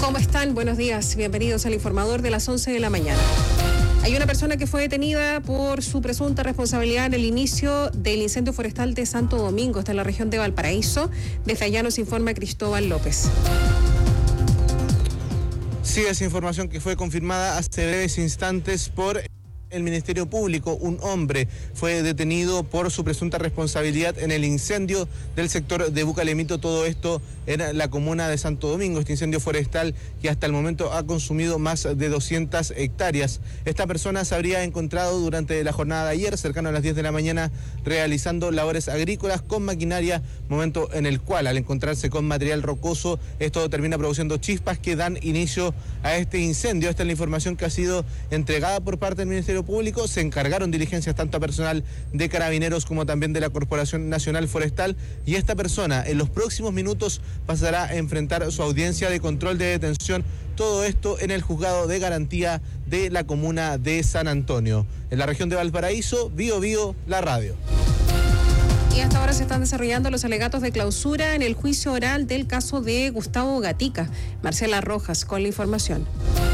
¿Cómo están? Buenos días. Bienvenidos al Informador de las 11 de la mañana. Hay una persona que fue detenida por su presunta responsabilidad en el inicio del incendio forestal de Santo Domingo, está en la región de Valparaíso. Desde allá nos informa Cristóbal López. Sí, esa información que fue confirmada hace breves instantes por el Ministerio Público. Un hombre fue detenido por su presunta responsabilidad en el incendio del sector de Bucalemito, todo esto en la comuna de Santo Domingo, este incendio forestal que hasta el momento ha consumido más de 200 hectáreas. Esta persona se habría encontrado durante la jornada de ayer, cercano a las 10 de la mañana, realizando labores agrícolas con maquinaria, momento en el cual, al encontrarse con material rocoso, esto termina produciendo chispas que dan inicio a este incendio. Esta es la información que ha sido entregada por parte del Ministerio Público. Se encargaron diligencias tanto a personal de Carabineros como también de la Corporación Nacional Forestal, y esta persona en los próximos minutos pasará a enfrentar su audiencia de control de detención, todo esto en el juzgado de garantía de la comuna de San Antonio. En la región de Valparaíso, Bío Bío, la radio. Y hasta ahora se están desarrollando los alegatos de clausura en el juicio oral del caso de Gustavo Gatica. Marcela Rojas con la información.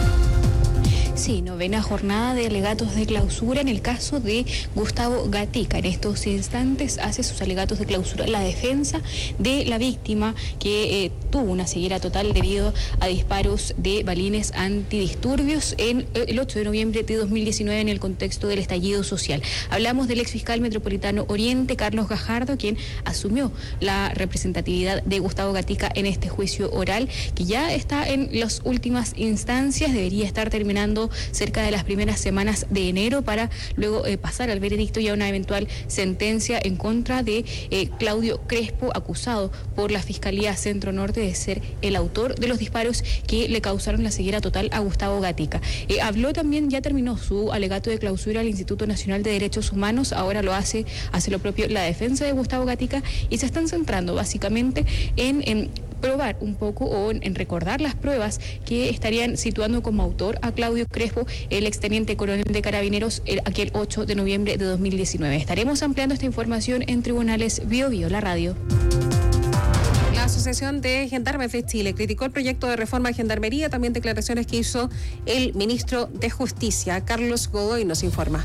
Sí, novena jornada de alegatos de clausura en el caso de Gustavo Gatica. En estos instantes hace sus alegatos de clausura la defensa de la víctima, que tuvo una ceguera total debido a disparos de balines antidisturbios en el 8 de noviembre de 2019 en el contexto del estallido social. Hablamos del exfiscal metropolitano Oriente, Carlos Gajardo, quien asumió la representatividad de Gustavo Gatica en este juicio oral, que ya está en las últimas instancias, debería estar terminando cerca de las primeras semanas de enero para luego pasar al veredicto y a una eventual sentencia en contra de Claudio Crespo, acusado por la Fiscalía Centro Norte de ser el autor de los disparos que le causaron la ceguera total a Gustavo Gatica. Habló también, ya terminó su alegato de clausura al Instituto Nacional de Derechos Humanos, ahora lo hace lo propio la defensa de Gustavo Gatica, y se están centrando básicamente en probar un poco o en recordar las pruebas que estarían situando como autor a Claudio Crespo, el exteniente coronel de Carabineros, aquel 8 de noviembre de 2019. Estaremos ampliando esta información en Tribunales Bío Bío, la radio. La Asociación de Gendarmes de Chile criticó el proyecto de reforma de Gendarmería, también declaraciones que hizo el ministro de Justicia. Carlos Godoy nos informa.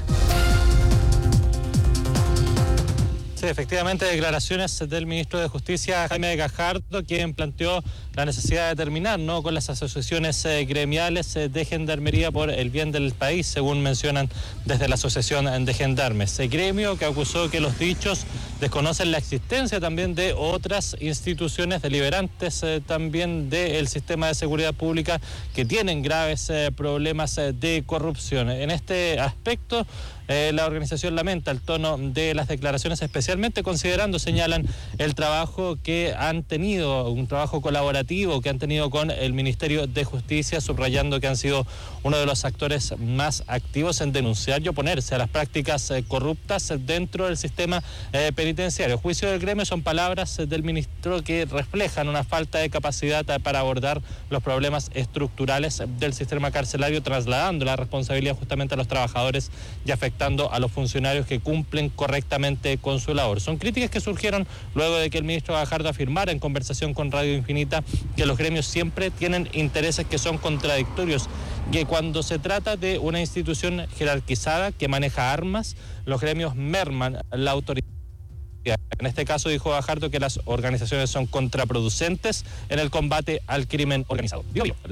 Sí, efectivamente, declaraciones del ministro de Justicia, Jaime Gajardo, quien planteó la necesidad de terminar, ¿no?, con las asociaciones gremiales de gendarmería por el bien del país, según mencionan desde la Asociación de Gendarmes. El gremio que acusó que los dichos desconocen la existencia también de otras instituciones deliberantes también del sistema de seguridad pública que tienen graves problemas de corrupción. En este aspecto, la organización lamenta el tono de las declaraciones, especialmente considerando, señalan, el trabajo que han tenido, un trabajo colaborativo que han tenido con el Ministerio de Justicia, subrayando que han sido uno de los actores más activos en denunciar y oponerse a las prácticas corruptas dentro del sistema penitenciario. Juicio del gremio son palabras del ministro que reflejan una falta de capacidad para abordar los problemas estructurales del sistema carcelario, trasladando la responsabilidad justamente a los trabajadores y afectando a los funcionarios que cumplen correctamente con su labor. Son críticas que surgieron luego de que el ministro Gajardo afirmara en conversación con Radio Infinita que los gremios siempre tienen intereses que son contradictorios, que cuando se trata de una institución jerarquizada que maneja armas, los gremios merman la autoridad. En este caso dijo Gajardo que las organizaciones son contraproducentes en el combate al crimen organizado.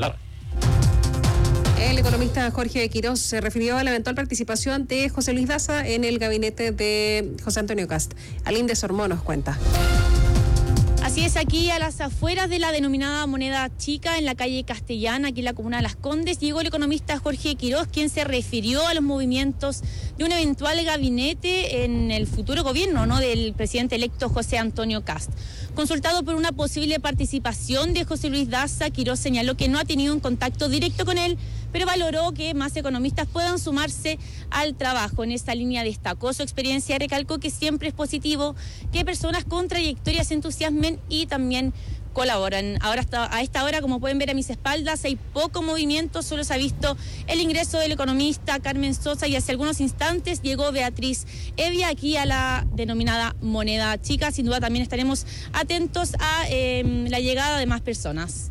El economista Jorge Quirós se refirió a la eventual participación de José Luis Daza en el gabinete de José Antonio Kast. Aline Sormó nos cuenta. Así es, aquí a las afueras de la denominada Moneda Chica, en la calle Castellana, aquí en la comuna de Las Condes, llegó el economista Jorge Quirós, quien se refirió a los movimientos de un eventual gabinete en el futuro gobierno, ¿no?, del presidente electo José Antonio Kast. Consultado por una posible participación de José Luis Daza, Quirós señaló que no ha tenido un contacto directo con él, pero valoró que más economistas puedan sumarse al trabajo. En esta línea destacó su experiencia y recalcó que siempre es positivo que personas con trayectorias se entusiasmen y también colaboran. Ahora, a esta hora, como pueden ver a mis espaldas, hay poco movimiento, solo se ha visto el ingreso del economista Carmen Sosa y hace algunos instantes llegó Beatriz Evia aquí a la denominada Moneda Chica. Sin duda también estaremos atentos a la llegada de más personas.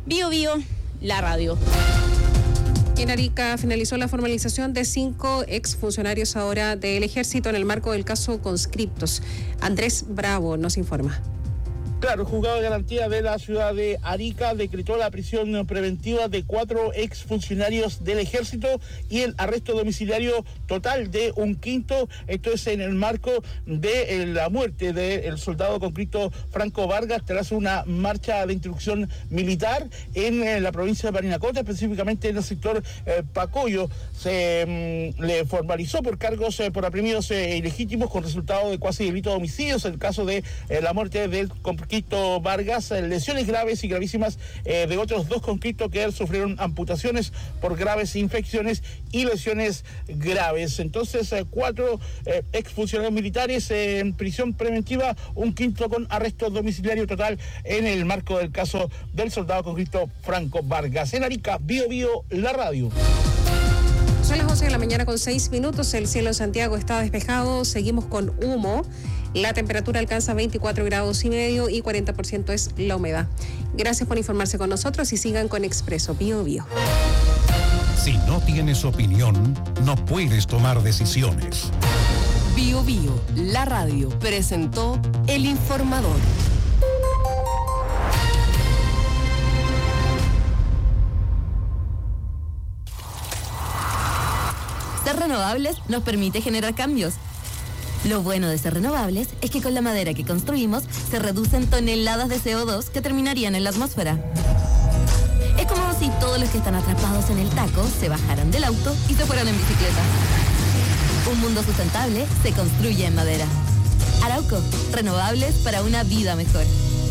Bio Bio, la radio. En Arica finalizó la formalización de 5 exfuncionarios ahora del Ejército en el marco del caso Conscriptos. Andrés Bravo nos informa. Claro, el juzgado de garantía de la ciudad de Arica decretó la prisión preventiva de 4 exfuncionarios del Ejército y el arresto domiciliario total de un quinto. Esto es en el marco de la muerte del soldado conscripto Franco Vargas tras una marcha de instrucción militar en la provincia de Parinacota, específicamente en el sector Pacoyo. Se le formalizó por cargos por apremios ilegítimos con resultado de cuasi delito de homicidios. En el caso de la muerte del conscripto Vargas, lesiones graves y gravísimas de otros 2 conscriptos que sufrieron amputaciones por graves infecciones y lesiones graves. Entonces, 4 exfuncionarios militares en prisión preventiva, un quinto con arresto domiciliario total en el marco del caso del soldado conscripto Franco Vargas. En Arica, Bio Bio, la radio. Son las 11 de la mañana con 6 minutos. El cielo en Santiago está despejado. Seguimos con humo. La temperatura alcanza 24 grados y medio y 40% es la humedad. Gracias por informarse con nosotros y sigan con Expreso Bio Bio. Si no tienes opinión, no puedes tomar decisiones. Bio Bio, la radio, presentó El Informador. Ser renovables nos permite generar cambios. Lo bueno de ser renovables es que con la madera que construimos se reducen toneladas de CO2 que terminarían en la atmósfera. Es como si todos los que están atrapados en el taco se bajaran del auto y se fueran en bicicleta. Un mundo sustentable se construye en madera. Arauco, renovables para una vida mejor.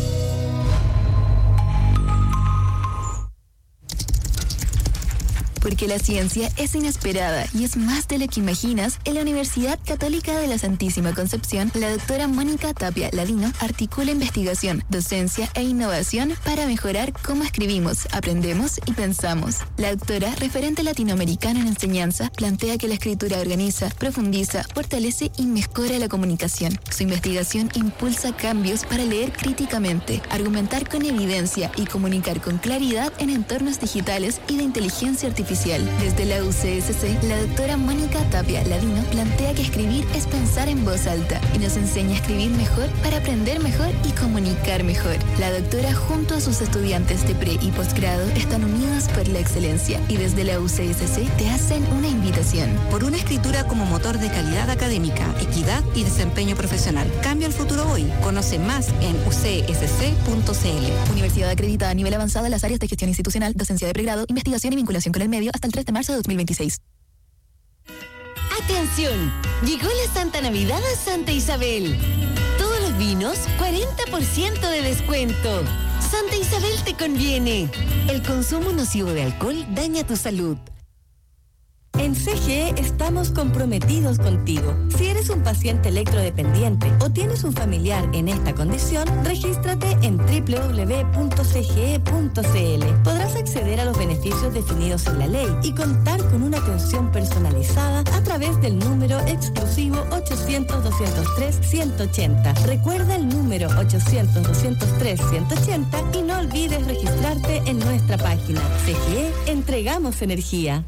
Porque la ciencia es inesperada y es más de lo que imaginas, en la Universidad Católica de la Santísima Concepción, la doctora Mónica Tapia Ladino articula investigación, docencia e innovación para mejorar cómo escribimos, aprendemos y pensamos. La doctora, referente latinoamericano en enseñanza, plantea que la escritura organiza, profundiza, fortalece y mejora la comunicación. Su investigación impulsa cambios para leer críticamente, argumentar con evidencia y comunicar con claridad en entornos digitales y de inteligencia artificial. Desde la UCSC, la doctora Mónica Tapia Ladino plantea que escribir es pensar en voz alta y nos enseña a escribir mejor para aprender mejor y comunicar mejor. La doctora junto a sus estudiantes de pre y posgrado están unidas por la excelencia y desde la UCSC te hacen una invitación. Por una escritura como motor de calidad académica, equidad y desempeño profesional. Cambia el futuro hoy. Conoce más en ucsc.cl. Universidad acreditada a nivel avanzado en las áreas de gestión institucional, docencia de pregrado, investigación y vinculación con el medio hasta el 3 de marzo de 2026. ¡Atención! Llegó la Santa Navidad a Santa Isabel. Todos los vinos, 40% de descuento. Santa Isabel te conviene. El consumo nocivo de alcohol daña tu salud. En CGE estamos comprometidos contigo. Si eres un paciente electrodependiente o tienes un familiar en esta condición, regístrate en www.cge.cl. Podrás acceder a los beneficios definidos en la ley y contar con una atención personalizada a través del número exclusivo 800-203-180. Recuerda el número 800-203-180 y no olvides registrarte en nuestra página. CGE, entregamos energía.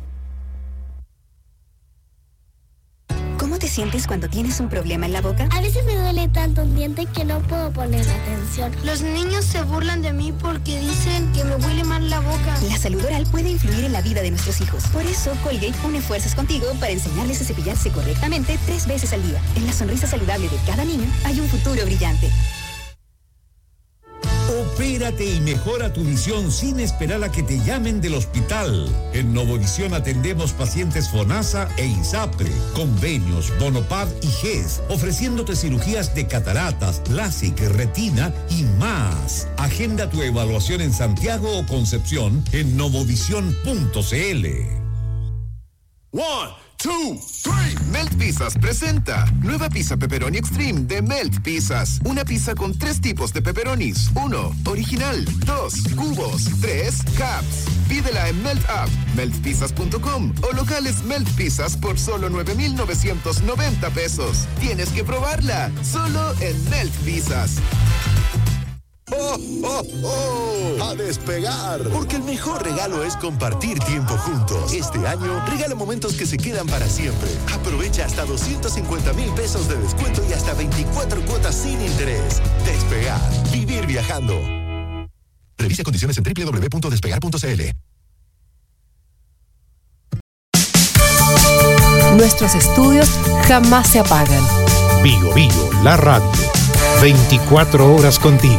¿Cómo te sientes cuando tienes un problema en la boca? A veces me duele tanto el diente que no puedo poner atención. Los niños se burlan de mí porque dicen que me huele mal la boca. La salud oral puede influir en la vida de nuestros hijos. Por eso, Colgate une fuerzas contigo para enseñarles a cepillarse correctamente 3 veces al día. En la sonrisa saludable de cada niño hay un futuro brillante. Opérate y mejora tu visión sin esperar a que te llamen del hospital. En Novovisión atendemos pacientes FONASA e ISAPRE, convenios, Bonopad y GES, ofreciéndote cirugías de cataratas, LASIK, retina y más. Agenda tu evaluación en Santiago o Concepción en novovisión.cl. 1, 2, 3. Melt Pizzas presenta nueva pizza pepperoni extreme de Melt Pizzas. Una pizza con 3 tipos de pepperonis. 1, original. 2, cubos. 3, cups. Pídela en Melt App, meltpizzas.com o locales Melt Pizzas por solo 9,990 pesos. Tienes que probarla, solo en Melt Pizzas. ¡Oh, oh, oh! ¡A despegar! Porque el mejor regalo es compartir tiempo juntos. Este año, regala momentos que se quedan para siempre. Aprovecha hasta 250,000 pesos de descuento y hasta 24 cuotas sin interés. Despegar. Vivir viajando. Revisa condiciones en www.despegar.cl. Nuestros estudios jamás se apagan. Bio Bio, la radio. 24 horas contigo.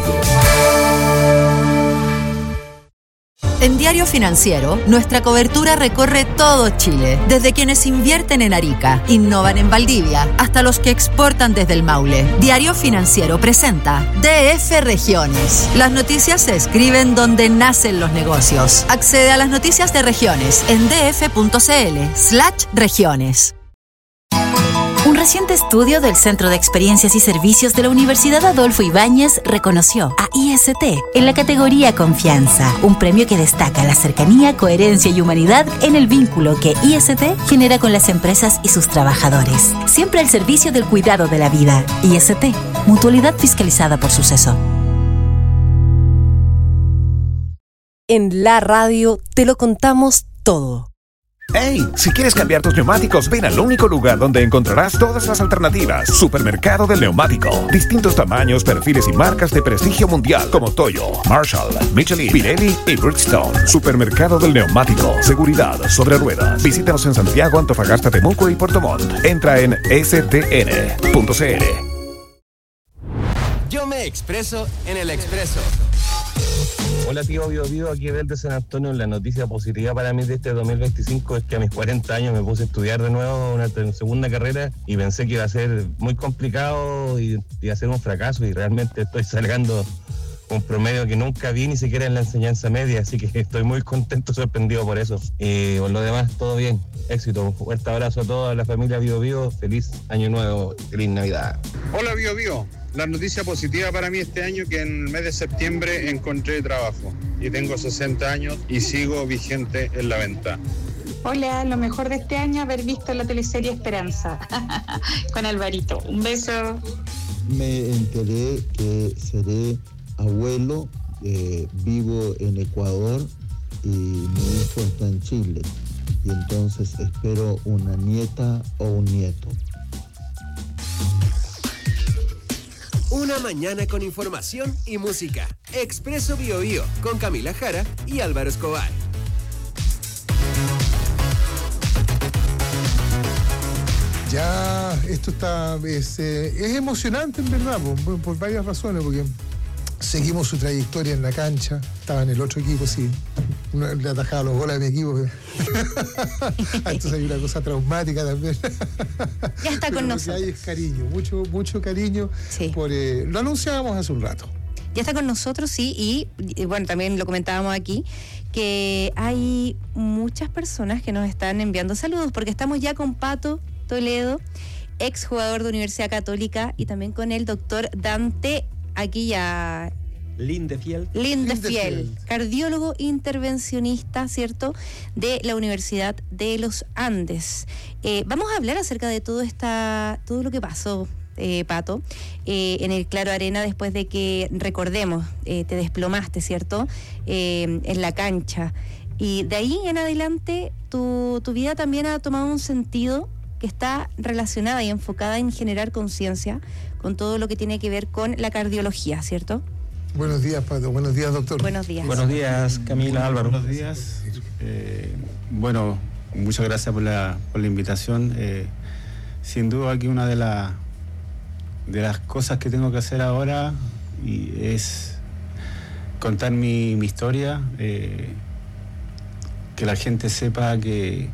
En Diario Financiero, nuestra cobertura recorre todo Chile, desde quienes invierten en Arica, innovan en Valdivia, hasta los que exportan desde el Maule. Diario Financiero presenta DF Regiones. Las noticias se escriben donde nacen los negocios. Accede a las noticias de regiones en df.cl/regiones. Un reciente estudio del Centro de Experiencias y Servicios de la Universidad Adolfo Ibáñez reconoció a IST en la categoría Confianza, un premio que destaca la cercanía, coherencia y humanidad en el vínculo que IST genera con las empresas y sus trabajadores. Siempre al servicio del cuidado de la vida. IST, mutualidad fiscalizada por Suceso. En la radio te lo contamos todo. ¡Hey! Si quieres cambiar tus neumáticos, ven al único lugar donde encontrarás todas las alternativas. Supermercado del Neumático. Distintos tamaños, perfiles y marcas de prestigio mundial como Toyo, Marshall, Michelin, Pirelli y Bridgestone. Supermercado del Neumático. Seguridad sobre ruedas. Visítanos en Santiago, Antofagasta, Temuco y Puerto Montt. Entra en stn.cl. Yo me expreso en el Expreso. Hola tío Bio Bio, aquí desde San Antonio. La noticia positiva para mí de este 2025 es que a mis 40 años me puse a estudiar de nuevo una segunda carrera y pensé que iba a ser muy complicado y iba a ser un fracaso, y realmente estoy sacando un promedio que nunca vi ni siquiera en la enseñanza media, así que estoy muy contento, sorprendido por eso. Por lo demás, todo bien, éxito. Un fuerte abrazo a toda la familia Bio Bio, feliz año nuevo, feliz Navidad. Hola Bio Bio. La noticia positiva para mí este año que en el mes de septiembre encontré trabajo y tengo 60 años y sigo vigente en la venta. Hola, lo mejor de este año haber visto la teleserie Esperanza con Alvarito. Un beso. Me enteré que seré abuelo, vivo en Ecuador y mi hijo está en Chile y entonces espero una nieta o un nieto. Una mañana con información y música. Expreso Bio Bio con Camila Jara y Álvaro Escobar. Ya, esto es emocionante en verdad, por varias razones, porque seguimos su trayectoria en la cancha, estaba en el otro equipo, sí, le atajaba los goles a mi equipo. Entonces hay una cosa traumática también. Ya está con nosotros. Lo que hay es cariño, mucho cariño. Sí. Lo anunciábamos hace un rato. Ya está con nosotros, sí, y bueno, también lo comentábamos aquí, que hay muchas personas que nos están enviando saludos, porque estamos ya con Pato Toledo, ex jugador de Universidad Católica, y también con el doctor Dante, aquí ya... Lindefiel, cardiólogo intervencionista, ¿cierto?, de la Universidad de los Andes. Vamos a hablar acerca de todo lo que pasó, Pato, en el Claro Arena, después de que, recordemos, te desplomaste, ¿cierto?, en la cancha. Y de ahí en adelante tu vida también ha tomado un sentido que está relacionada y enfocada en generar conciencia con todo lo que tiene que ver con la cardiología, ¿cierto? Buenos días, Pato. Buenos días, doctor. Buenos días. Buenos días, Camila, Álvaro. Buenos días. Bueno, muchas gracias por la invitación. Sin duda aquí una de las cosas que tengo que hacer ahora es contar mi historia, que la gente sepa que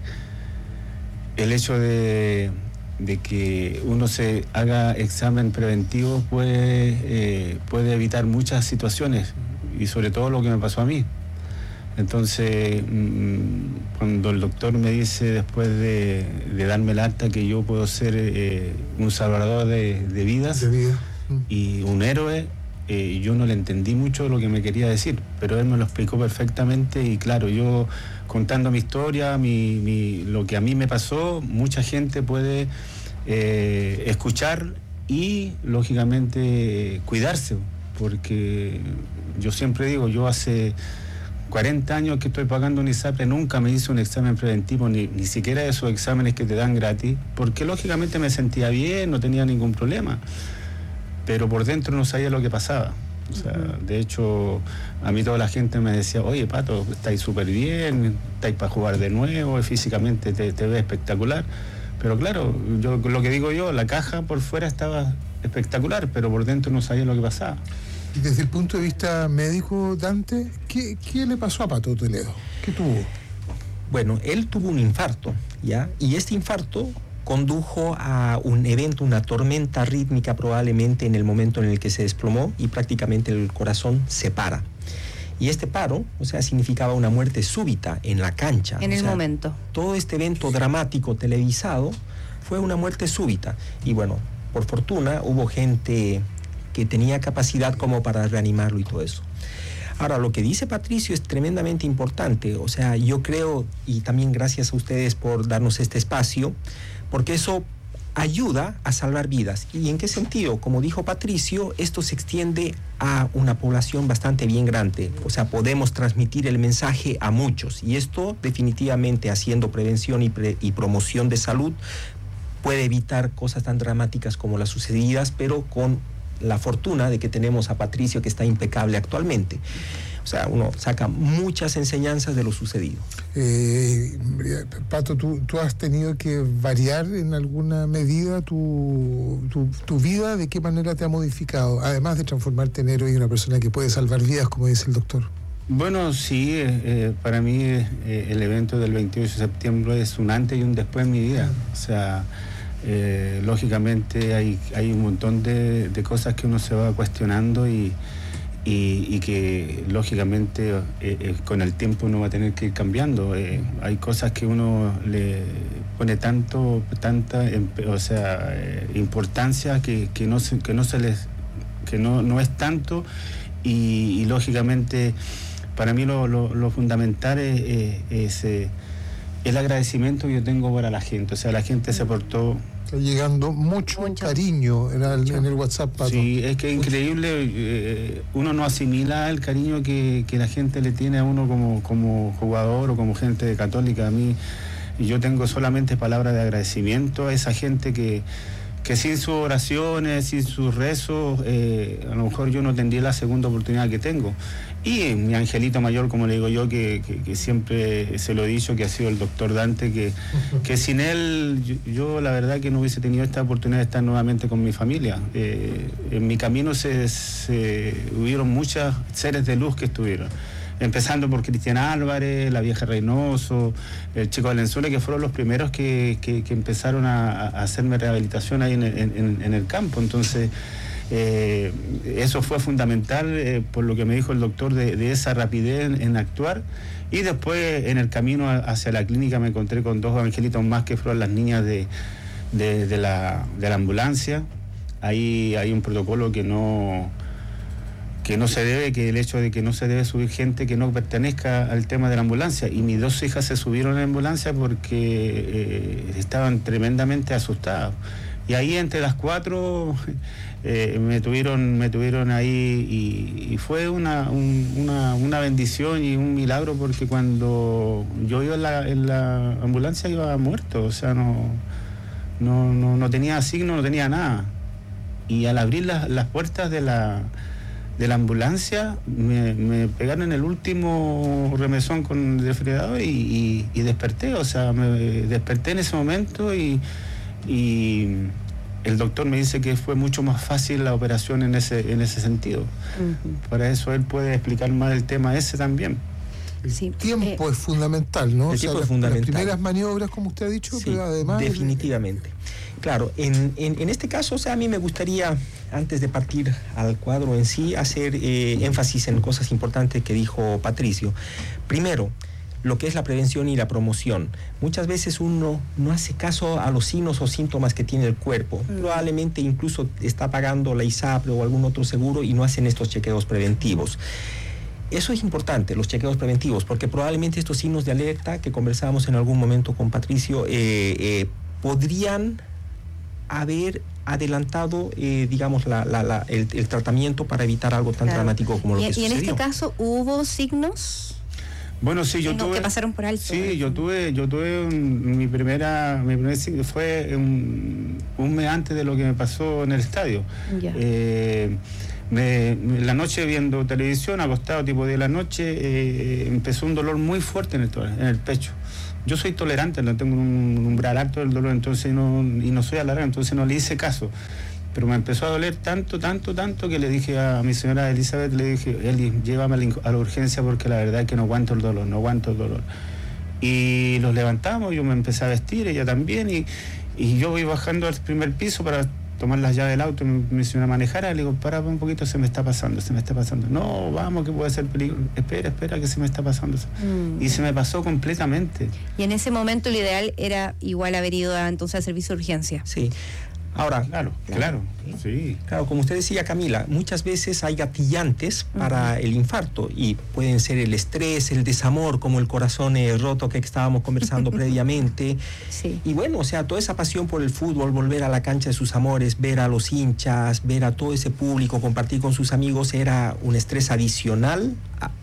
el hecho de que uno se haga examen preventivo puede evitar muchas situaciones, y sobre todo lo que me pasó a mí. Entonces, cuando el doctor me dice, después de darme el alta, que yo puedo ser un salvador de vidas y un héroe, yo no le entendí mucho lo que me quería decir, pero él me lo explicó perfectamente. Y claro, yo contando mi historia, lo que a mí me pasó, mucha gente puede escuchar y lógicamente cuidarse, porque yo siempre digo, yo hace 40 años que estoy pagando un ISAPRE, nunca me hice un examen preventivo, ni siquiera esos exámenes que te dan gratis, porque lógicamente me sentía bien, no tenía ningún problema, pero por dentro no sabía lo que pasaba. O sea, de hecho, a mí toda la gente me decía, oye, Pato, estáis súper bien, estáis para jugar de nuevo, físicamente te ves espectacular. Pero claro, yo lo que digo yo, la caja por fuera estaba espectacular, pero por dentro no sabía lo que pasaba. Y desde el punto de vista médico, Dante, ¿qué le pasó a Pato Toledo? ¿Qué tuvo? Bueno, él tuvo un infarto, ¿ya? Y este infarto condujo a un evento, una tormenta rítmica probablemente en el momento en el que se desplomó y prácticamente el corazón se para. Y este paro, o sea, significaba una muerte súbita en la cancha. En el momento. Todo este evento dramático televisado fue una muerte súbita. Y bueno, por fortuna hubo gente que tenía capacidad como para reanimarlo y todo eso. Ahora, lo que dice Patricio es tremendamente importante. O sea, yo creo, y también gracias a ustedes por darnos este espacio, porque eso ayuda a salvar vidas. ¿Y en qué sentido? Como dijo Patricio, esto se extiende a una población bastante bien grande. O sea, podemos transmitir el mensaje a muchos. Y esto definitivamente, haciendo prevención y promoción de salud, puede evitar cosas tan dramáticas como las sucedidas, pero con la fortuna de que tenemos a Patricio, que está impecable actualmente. O sea, uno saca muchas enseñanzas de lo sucedido. Pato, ¿tú has tenido que variar en alguna medida tu vida? ¿De qué manera te ha modificado? Además de transformarte en héroe y una persona que puede salvar vidas, como dice el doctor. Bueno, sí, para mí el evento del 28 de septiembre es un antes y un después en mi vida. O sea, lógicamente hay un montón de cosas que uno se va cuestionando y que lógicamente con el tiempo uno va a tener que ir cambiando. Hay cosas que uno le pone tanta importancia que no es tanto y lógicamente para mí lo fundamental es el agradecimiento que yo tengo para la gente. O sea, la gente se portó... Está llegando mucho cariño en el WhatsApp, Pato. Sí, es que es increíble. Uno no asimila el cariño que la gente le tiene a uno como jugador o como gente de Católica. A mí, yo tengo solamente palabras de agradecimiento a esa gente que sin sus oraciones, sin sus rezos, a lo mejor yo no tendría la segunda oportunidad que tengo. Y mi angelito mayor, como le digo yo, que siempre se lo he dicho, que ha sido el doctor Dante, que sin él yo la verdad que no hubiese tenido esta oportunidad de estar nuevamente con mi familia. En mi camino hubieron muchos seres de luz que estuvieron. Empezando por Cristian Álvarez, la vieja Reynoso, el chico Valenzuela, que fueron los primeros que empezaron a hacerme rehabilitación ahí en el campo. Entonces, eso fue fundamental por lo que me dijo el doctor de esa rapidez en actuar. Y después, en el camino hacia la clínica, me encontré con dos angelitos más que fueron las niñas de la ambulancia. Ahí hay un protocolo que no se debe, que el hecho de que no se debe subir gente que no pertenezca al tema de la ambulancia. Y mis dos hijas se subieron a la ambulancia porque estaban tremendamente asustadas. Y ahí entre las cuatro me tuvieron ahí y fue una bendición y un milagro, porque cuando yo iba en la ambulancia iba muerto. O sea, no tenía signo, no tenía nada. Y al abrir las puertas de la ambulancia me pegaron en el último remesón con el desfibrilador y desperté. O sea, me desperté en ese momento y el doctor me dice que fue mucho más fácil la operación en ese sentido. Uh-huh. Para eso él puede explicar más el tema ese también. El tiempo es fundamental, ¿no? El tiempo es fundamental. Las primeras maniobras, como usted ha dicho, sí, pero además... definitivamente. Claro, en este caso, o sea, a mí me gustaría, antes de partir al cuadro en sí, hacer énfasis en cosas importantes que dijo Patricio. Primero, lo que es la prevención y la promoción. Muchas veces uno no hace caso a los signos o síntomas que tiene el cuerpo. Probablemente incluso está pagando la ISAPRE o algún otro seguro y no hacen estos chequeos preventivos. Eso es importante, los chequeos preventivos, porque probablemente estos signos de alerta que conversábamos en algún momento con Patricio podrían haber adelantado, digamos, el tratamiento para evitar algo tan dramático como lo que sucedió. ¿Y en este caso hubo signos? Bueno, sí, yo tuve... que pasaron por alto. Sí, yo tuve mi primer signo fue un mes antes de lo que me pasó en el estadio. La noche viendo televisión, acostado tipo 10 de la noche, empezó un dolor muy fuerte en el pecho. Yo soy tolerante, no tengo un umbral alto del dolor, entonces y no soy alargado, entonces no le hice caso. Pero me empezó a doler tanto que le dije a mi señora Elizabeth, le dije, Eli, llévame a la urgencia porque la verdad es que no aguanto el dolor. Y los levantamos, yo me empecé a vestir, ella también, y yo voy bajando al primer piso para tomar las llaves del auto, mi señora manejara, le digo, para un poquito, se me está pasando. No, vamos, que puede ser peligro. Espera, que se me está pasando. Y se me pasó completamente. Y en ese momento lo ideal era igual haber ido entonces al servicio de urgencia. Sí. Ahora, claro, sí. Claro, como usted decía, Camila, muchas veces hay gatillantes para el infarto y pueden ser el estrés, el desamor, como el corazón roto que estábamos conversando previamente. Sí. Y bueno, o sea, toda esa pasión por el fútbol, volver a la cancha de sus amores, ver a los hinchas, ver a todo ese público, compartir con sus amigos, era un estrés adicional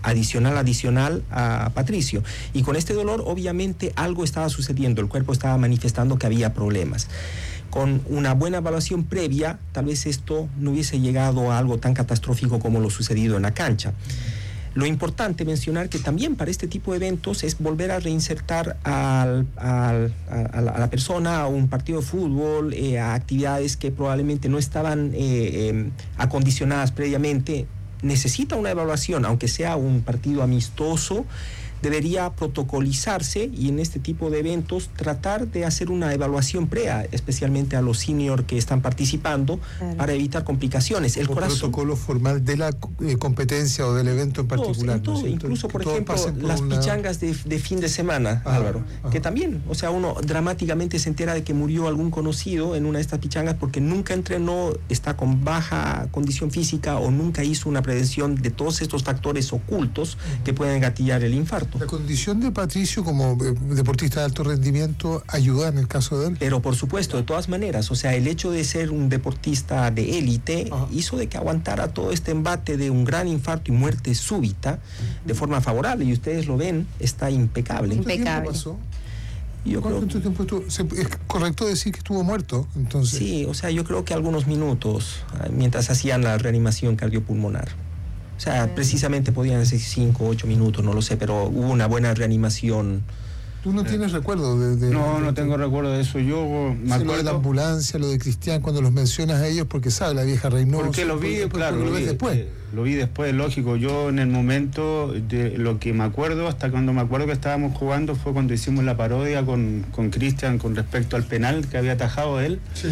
a Patricio. Y con este dolor, obviamente, algo estaba sucediendo, el cuerpo estaba manifestando que había problemas. Con una buena evaluación previa, tal vez esto no hubiese llegado a algo tan catastrófico como lo sucedido en la cancha. Lo importante mencionar que también para este tipo de eventos es volver a reinsertar a la persona a un partido de fútbol, a actividades que probablemente no estaban acondicionadas previamente. Necesita una evaluación, aunque sea un partido amistoso, debería protocolizarse y en este tipo de eventos tratar de hacer una evaluación previa, especialmente a los seniors que están participando, para evitar complicaciones. El protocolo formal de la competencia o del evento en particular. Incluso, por ejemplo, las pichangas de fin de semana, Álvaro, que también, o sea, uno dramáticamente se entera de que murió algún conocido en una de estas pichangas porque nunca entrenó, está con baja condición física o nunca hizo una prevención de todos estos factores ocultos que pueden gatillar el infarto. ¿La condición de Patricio como deportista de alto rendimiento ayuda en el caso de él? Pero por supuesto, de todas maneras, o sea, el hecho de ser un deportista de élite hizo de que aguantara todo este embate de un gran infarto y muerte súbita de forma favorable, y ustedes lo ven, está impecable. ¿Cuánto tiempo pasó? ¿Cuánto tiempo estuvo? ¿Es correcto decir que estuvo muerto? Entonces. Sí, o sea, yo creo que algunos minutos mientras hacían la reanimación cardiopulmonar. O sea, precisamente podían ser 5 o 8 minutos, no lo sé, pero hubo una buena reanimación. ¿Tú no tienes recuerdo No tengo recuerdo de eso. Yo me acuerdo... Lo de la ambulancia, lo de Cristian, cuando los mencionas a ellos, porque sabe, la vieja Reynoso. Porque lo vi, claro, lo vi después. Lo vi después, lógico. Yo en el momento, de lo que me acuerdo, hasta cuando me acuerdo que estábamos jugando, fue cuando hicimos la parodia con Cristian con respecto al penal que había atajado él. Sí.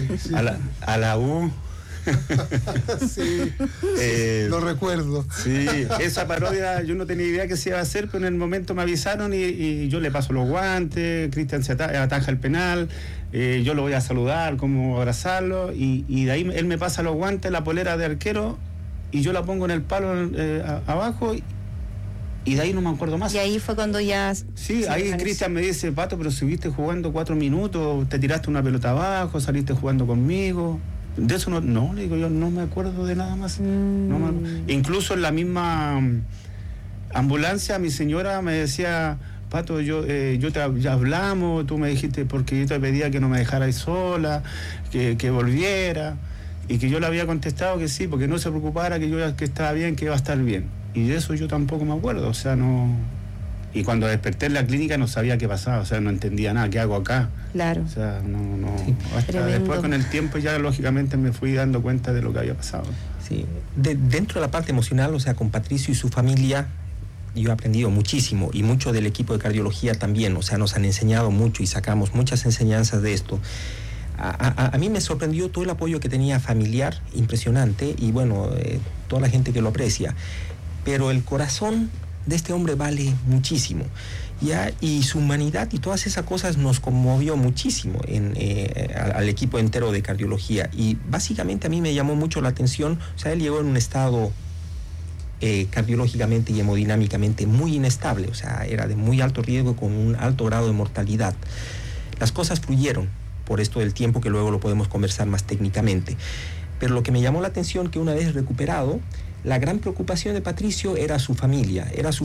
A la U. Sí, lo recuerdo. Sí, esa parodia yo no tenía idea que se iba a hacer, pero en el momento me avisaron y yo le paso los guantes, Cristian se ataja el penal, yo lo voy a saludar, como abrazarlo, y de ahí él me pasa los guantes, la polera de arquero, y yo la pongo en el palo abajo, y de ahí no me acuerdo más. Y ahí fue cuando ya... Sí, ahí Cristian me dice, Pato, pero estuviste jugando 4 minutos, te tiraste una pelota abajo, saliste jugando conmigo. De eso no, le digo, yo no me acuerdo de nada más. Incluso en la misma ambulancia mi señora me decía, Pato, ya hablamos, tú me dijiste, porque yo te pedía que no me dejaras sola, que volviera, y que yo le había contestado que sí, porque no se preocupara, que estaba bien, que iba a estar bien. Y de eso yo tampoco me acuerdo, o sea, no... Y cuando desperté en la clínica no sabía qué pasaba, o sea, no entendía nada, ¿qué hago acá? Claro. O sea, no. Sí. Hasta Tremendo. después con el tiempo ya lógicamente me fui dando cuenta de lo que había pasado. Sí, dentro de la parte emocional, o sea, con Patricio y su familia, yo he aprendido muchísimo, y mucho del equipo de cardiología también, o sea, nos han enseñado mucho y sacamos muchas enseñanzas de esto. A mí me sorprendió todo el apoyo que tenía familiar, impresionante, y bueno, toda la gente que lo aprecia. Pero el corazón de este hombre vale muchísimo, ¿ya? Y su humanidad y todas esas cosas nos conmovió muchísimo al equipo entero de cardiología, y básicamente a mí me llamó mucho la atención, o sea, él llegó en un estado cardiológicamente y hemodinámicamente muy inestable, o sea, era de muy alto riesgo con un alto grado de mortalidad. Las cosas fluyeron, por esto del tiempo, que luego lo podemos conversar más técnicamente. Pero lo que me llamó la atención, que una vez recuperado, la gran preocupación de Patricio era su familia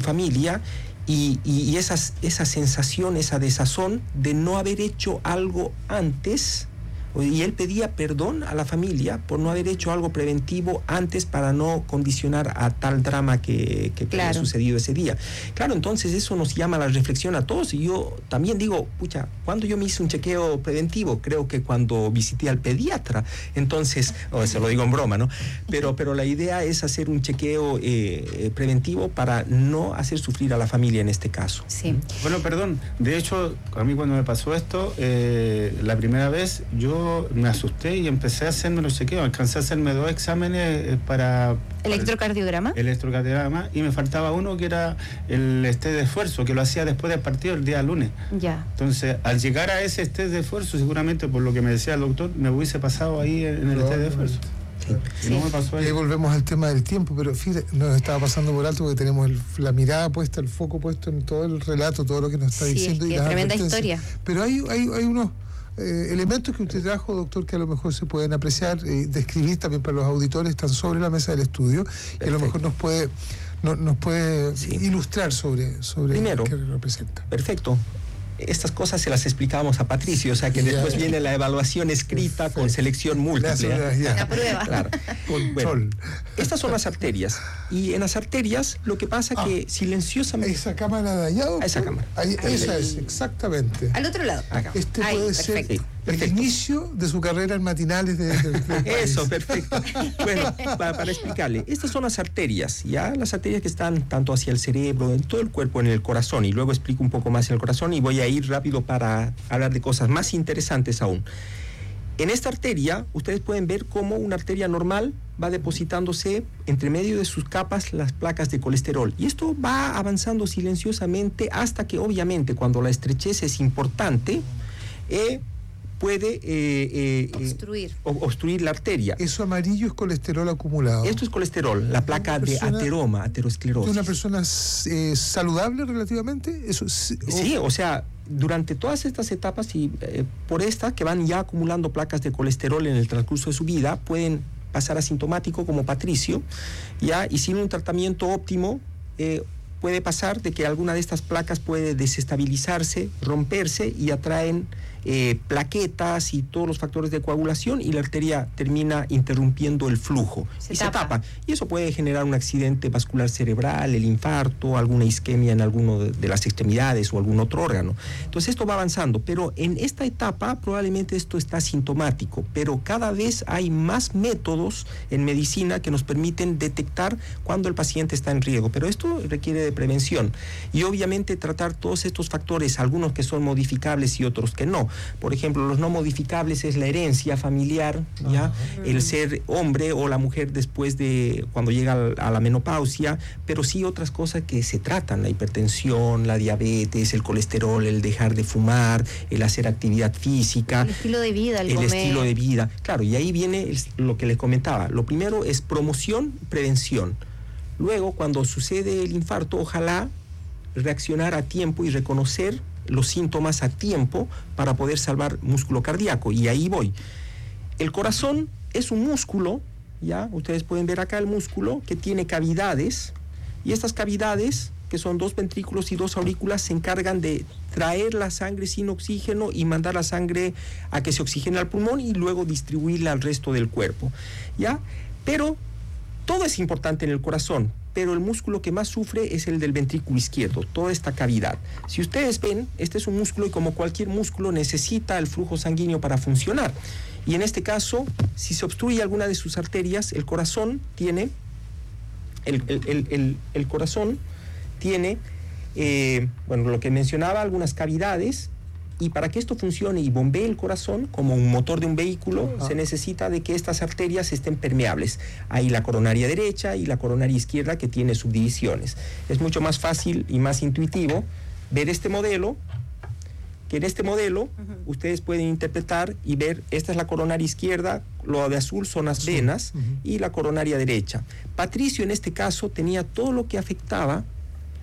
y esa sensación, esa desazón de no haber hecho algo antes. Y él pedía perdón a la familia por no haber hecho algo preventivo antes para no condicionar a tal drama que había sucedido ese día. Claro, entonces eso nos llama a la reflexión a todos. Y yo también digo, pucha, cuando yo me hice un chequeo preventivo, creo que cuando visité al pediatra. Entonces, se lo digo en broma, ¿no? Pero la idea es hacer un chequeo preventivo para no hacer sufrir a la familia en este caso. Sí. Bueno, perdón, de hecho, a mí cuando me pasó esto, la primera vez yo me asusté y empecé a hacerme los chequeos. Alcancé a hacerme 2 exámenes para... ¿Electrocardiograma? Electrocardiograma, y me faltaba uno que era el test de esfuerzo, que lo hacía después del partido el día lunes. Ya. Entonces, al llegar a ese test de esfuerzo, seguramente por lo que me decía el doctor, me hubiese pasado ahí en el test de esfuerzo. Sí. No me pasó ahí. Volvemos al tema del tiempo, pero fíjate, nos estaba pasando por alto porque tenemos la mirada puesta, el foco puesto en todo el relato, todo lo que nos está diciendo. Es que tremenda historia. Pero hay unos elementos que usted trajo, doctor, que a lo mejor se pueden apreciar y describir también para los auditores, están sobre la mesa del estudio. Perfecto. Y a lo mejor nos puede ilustrar sobre Primero, qué representa. Perfecto. Estas cosas se las explicábamos a Patricio, o sea que después viene la evaluación escrita con selección múltiple. La prueba. Claro. Bueno, estas son las arterias. Y en las arterias lo que pasa que silenciosamente... ¿Esa cámara de allá? Esa cámara. Esa es, exactamente. Al otro lado. Acá. Puede ser el inicio de su carrera en matinales de Eso, perfecto. Bueno, para explicarle, estas son las arterias, ¿ya? Las arterias que están tanto hacia el cerebro, en todo el cuerpo, en el corazón, y luego explico un poco más en el corazón y voy a ir rápido para hablar de cosas más interesantes aún. En esta arteria, ustedes pueden ver cómo una arteria normal va depositándose entre medio de sus capas las placas de colesterol. Y esto va avanzando silenciosamente hasta que, obviamente, cuando la estrechez es importante, puede obstruir la arteria. Eso amarillo es colesterol acumulado. Esto es colesterol, la placa de aterosclerosis. ¿De una persona saludable relativamente? Eso, sí, o sea, durante todas estas etapas y por estas que van ya acumulando placas de colesterol en el transcurso de su vida, pueden pasar asintomático como Patricio, ya, y sin un tratamiento óptimo, puede pasar de que alguna de estas placas puede desestabilizarse, romperse y atraen plaquetas y todos los factores de coagulación y la arteria termina interrumpiendo el flujo y se tapa. Y eso puede generar un accidente vascular cerebral, el infarto, alguna isquemia en alguno de las extremidades o algún otro órgano. Entonces esto va avanzando, pero en esta etapa probablemente esto está asintomático, pero cada vez hay más métodos en medicina que nos permiten detectar cuando el paciente está en riesgo, pero esto requiere de prevención y obviamente tratar todos estos factores, algunos que son modificables y otros que no. Por ejemplo, los no modificables es la herencia familiar, ¿ya? El ser hombre o la mujer después de cuando llega a la menopausia, pero sí otras cosas que se tratan, la hipertensión, la diabetes, el colesterol, el dejar de fumar, el hacer actividad física. El estilo de vida, el estilo de vida. Claro, y ahí viene lo que les comentaba. Lo primero es promoción, prevención. Luego, cuando sucede el infarto, ojalá reaccionar a tiempo y reconocer los síntomas a tiempo para poder salvar músculo cardíaco. Y ahí voy. El corazón es un músculo, ¿ya? Ustedes pueden ver acá el músculo que tiene cavidades, y estas cavidades, que son 2 ventrículos y 2 aurículas, se encargan de traer la sangre sin oxígeno y mandar la sangre a que se oxigene al pulmón y luego distribuirla al resto del cuerpo, ¿ya? Pero todo es importante en el corazón, pero el músculo que más sufre es el del ventrículo izquierdo, toda esta cavidad. Si ustedes ven, este es un músculo y como cualquier músculo necesita el flujo sanguíneo para funcionar. Y en este caso, si se obstruye alguna de sus arterias, el corazón tiene, el corazón tiene, bueno, lo que mencionaba, algunas cavidades. Y para que esto funcione y bombee el corazón como un motor de un vehículo, se necesita de que estas arterias estén permeables. Hay la coronaria derecha y la coronaria izquierda que tiene subdivisiones. Es mucho más fácil y más intuitivo ver este modelo, que en este modelo ustedes pueden interpretar y ver, esta es la coronaria izquierda, lo de azul son las venas y la coronaria derecha. Patricio en este caso tenía todo lo que afectaba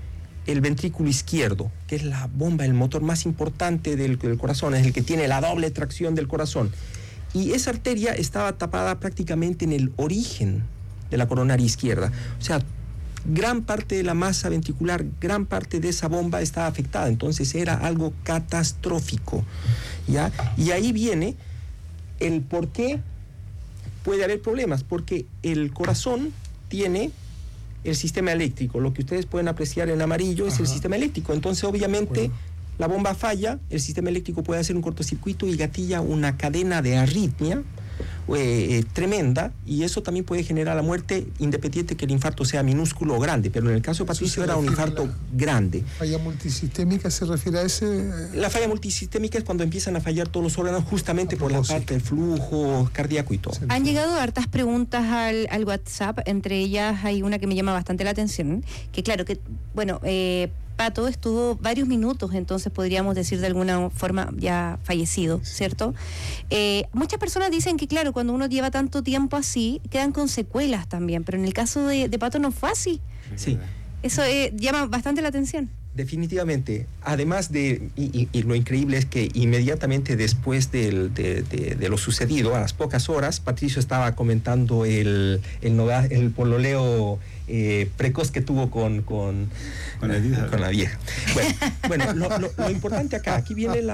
el ventrículo izquierdo, que es la bomba, el motor más importante del corazón, es el que tiene la doble tracción del corazón. Y esa arteria estaba tapada prácticamente en el origen de la coronaria izquierda. O sea, gran parte de la masa ventricular, gran parte de esa bomba estaba afectada. Entonces era algo catastrófico, ¿ya? Y ahí viene el por qué puede haber problemas, porque el corazón tiene el sistema eléctrico. Lo que ustedes pueden apreciar en amarillo es el sistema eléctrico. Entonces, obviamente, la bomba falla, el sistema eléctrico puede hacer un cortocircuito y gatilla una cadena de arritmia tremenda, y eso también puede generar la muerte, independiente que el infarto sea minúsculo o grande, pero en el caso de Patricio era un infarto grande. ¿Falla multisistémica se refiere a ese? La falla multisistémica es cuando empiezan a fallar todos los órganos, justamente por la parte del flujo cardíaco y todo. Han llegado hartas preguntas al WhatsApp, entre ellas hay una que me llama bastante la atención, que claro, que bueno, Pato estuvo varios minutos, entonces podríamos decir de alguna forma ya fallecido, ¿cierto? Muchas personas dicen que claro, cuando uno lleva tanto tiempo así, quedan con secuelas también, pero en el caso de Pato no fue así. Sí. Eso llama bastante la atención. Definitivamente. Además de, y lo increíble es que inmediatamente después de lo sucedido, a las pocas horas, Patricio estaba comentando el pololeo precoz que tuvo con la vieja. Bueno, lo importante acá, aquí viene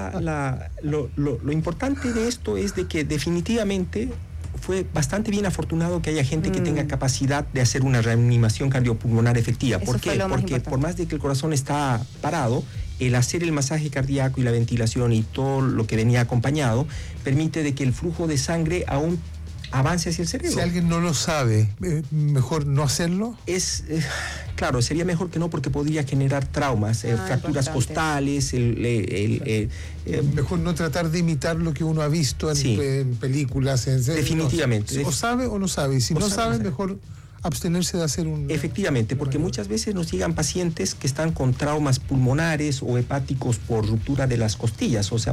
lo importante de esto es de que definitivamente fue bastante bien afortunado que haya gente que tenga capacidad de hacer una reanimación cardiopulmonar efectiva. ¿Por qué? Porque por más de que el corazón está parado, el hacer el masaje cardíaco y la ventilación y todo lo que venía acompañado permite de que el flujo de sangre aún avance hacia el cerebro. Si alguien no lo sabe, ¿mejor no hacerlo? Claro, sería mejor que no, porque podría generar traumas, fracturas costales, mejor no tratar de imitar lo que uno ha visto en películas. Definitivamente. O sabe o no sabe, y si no sabe, mejor abstenerse de hacer un... Efectivamente, porque muchas veces nos llegan pacientes que están con traumas pulmonares o hepáticos por ruptura de las costillas, o sea,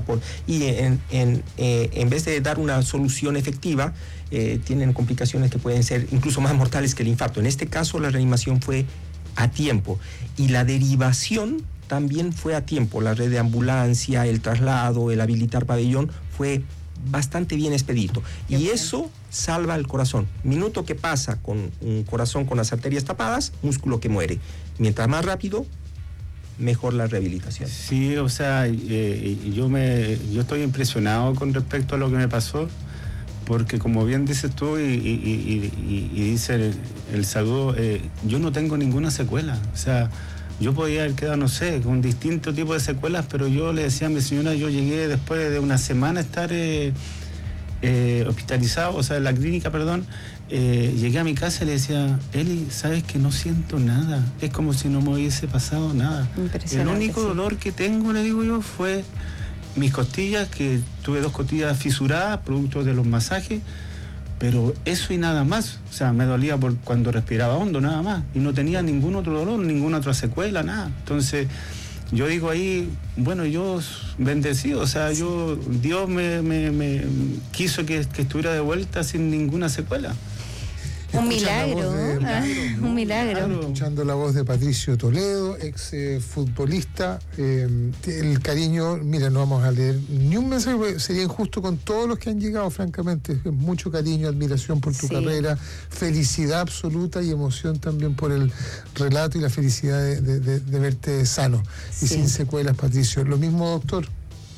en vez de dar una solución efectiva, tienen complicaciones que pueden ser incluso más mortales que el infarto. En este caso, la reanimación fue a tiempo y la derivación también fue a tiempo. La red de ambulancia, el traslado, el habilitar pabellón fue bastante bien expedito. Y eso salva el corazón. Minuto que pasa con un corazón con las arterias tapadas, músculo que muere. Mientras más rápido, mejor la rehabilitación. Sí, o sea, yo estoy impresionado con respecto a lo que me pasó, porque como bien dices tú y dice el saludo, yo no tengo ninguna secuela. O sea, yo podía haber quedado, no sé, con distintos tipos de secuelas, pero yo le decía a mi señora, yo llegué después de una semana estar hospitalizado, o sea, en la clínica, perdón, llegué a mi casa y le decía, Eli, ¿sabes que no siento nada? Es como si no me hubiese pasado nada. El único dolor que tengo, le digo yo, fue mis costillas, que tuve 2 costillas fisuradas, producto de los masajes, pero eso y nada más. O sea, me dolía por cuando respiraba hondo, nada más, y no tenía ningún otro dolor, ninguna otra secuela, nada. Entonces, yo digo ahí, bueno, yo bendecido, o sea, Dios me quiso que estuviera de vuelta sin ninguna secuela. Un milagro, un milagro. Escuchando la voz de Patricio Toledo, ex futbolista, el cariño, mira, no vamos a leer ni un mensaje, porque sería injusto con todos los que han llegado, francamente. Mucho cariño, admiración por tu carrera, felicidad absoluta y emoción también por el relato y la felicidad de verte sano y sin secuelas, Patricio. Lo mismo, doctor.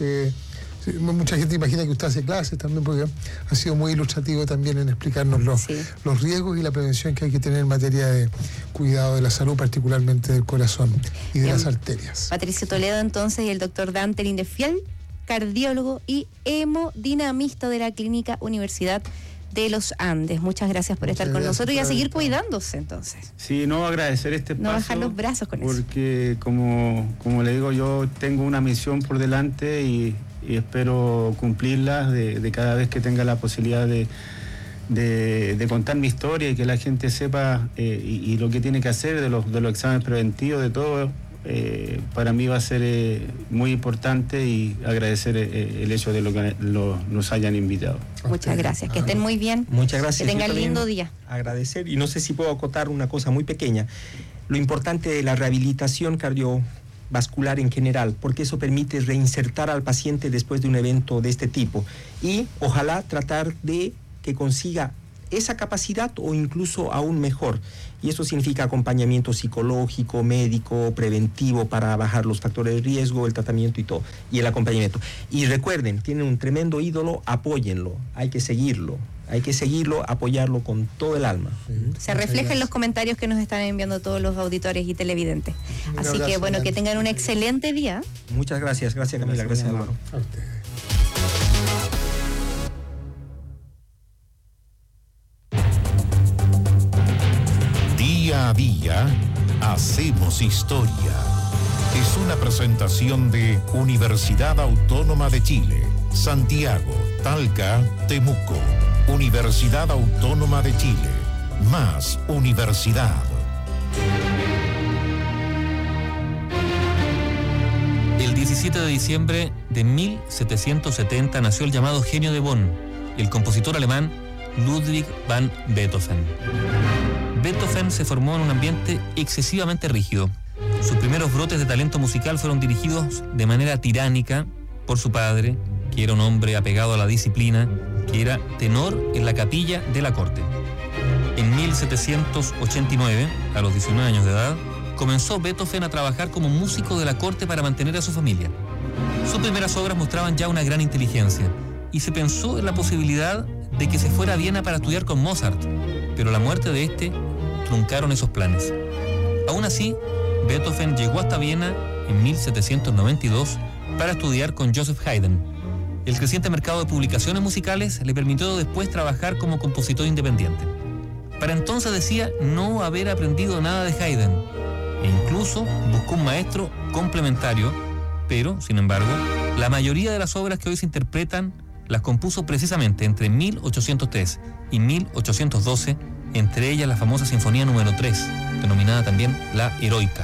Mucha gente imagina que usted hace clases también, porque ha sido muy ilustrativo también en explicarnos los riesgos y la prevención que hay que tener en materia de cuidado de la salud, particularmente del corazón y de las arterias. Patricio Toledo, entonces, y el doctor Dante Lindefiel, cardiólogo y hemodinamista de la Clínica Universidad de los Andes. Muchas gracias por estar con nosotros y a seguir cuidándose, entonces. Sí, no agradecer este espacio. No bajar los brazos con eso. Porque, como le digo, yo tengo una misión por delante y espero cumplirla de cada vez que tenga la posibilidad de contar mi historia y que la gente sepa y lo que tiene que hacer de los exámenes preventivos, de todo. Para mí va a ser muy importante, y agradecer el hecho de lo que nos hayan invitado. Muchas gracias, que estén muy bien. Muchas gracias. Que tengan lindo día. Agradecer, y no sé si puedo acotar una cosa muy pequeña. lo importante de la rehabilitación cardiovascular en general, porque eso permite reinsertar al paciente después de un evento de este tipo y ojalá tratar de que consiga esa capacidad o incluso aún mejor. Y eso significa acompañamiento psicológico, médico, preventivo para bajar los factores de riesgo, el tratamiento y todo, y el acompañamiento. Y recuerden, tienen un tremendo ídolo, apóyenlo, hay que seguirlo, apoyarlo con todo el alma. Se refleja en los comentarios que nos están enviando todos los auditores y televidentes. Así que bueno, que tengan un excelente día. Muchas gracias Camila, gracias Álvaro. Día a día hacemos historia. Es una presentación de Universidad Autónoma de Chile, Santiago, Talca, Temuco. Universidad Autónoma de Chile, más universidad. El 17 de diciembre de 1770 nació el llamado genio de Bonn, el compositor alemán Ludwig van Beethoven. Beethoven se formó en un ambiente excesivamente rígido. Sus primeros brotes de talento musical fueron dirigidos de manera tiránica por su padre, que era un hombre apegado a la disciplina, que era tenor en la capilla de la corte. En 1789, a los 19 años de edad, comenzó Beethoven a trabajar como músico de la corte para mantener a su familia. Sus primeras obras mostraban ya una gran inteligencia y se pensó en la posibilidad de que se fuera a Viena para estudiar con Mozart, pero la muerte de este truncaron esos planes. Aún así, Beethoven llegó hasta Viena en 1792 para estudiar con Joseph Haydn. El creciente mercado de publicaciones musicales le permitió después trabajar como compositor independiente. Para entonces decía no haber aprendido nada de Haydn e incluso buscó un maestro complementario, pero, sin embargo, la mayoría de las obras que hoy se interpretan las compuso precisamente entre 1803 y 1812, entre ellas la famosa Sinfonía número 3, denominada también la Heroica.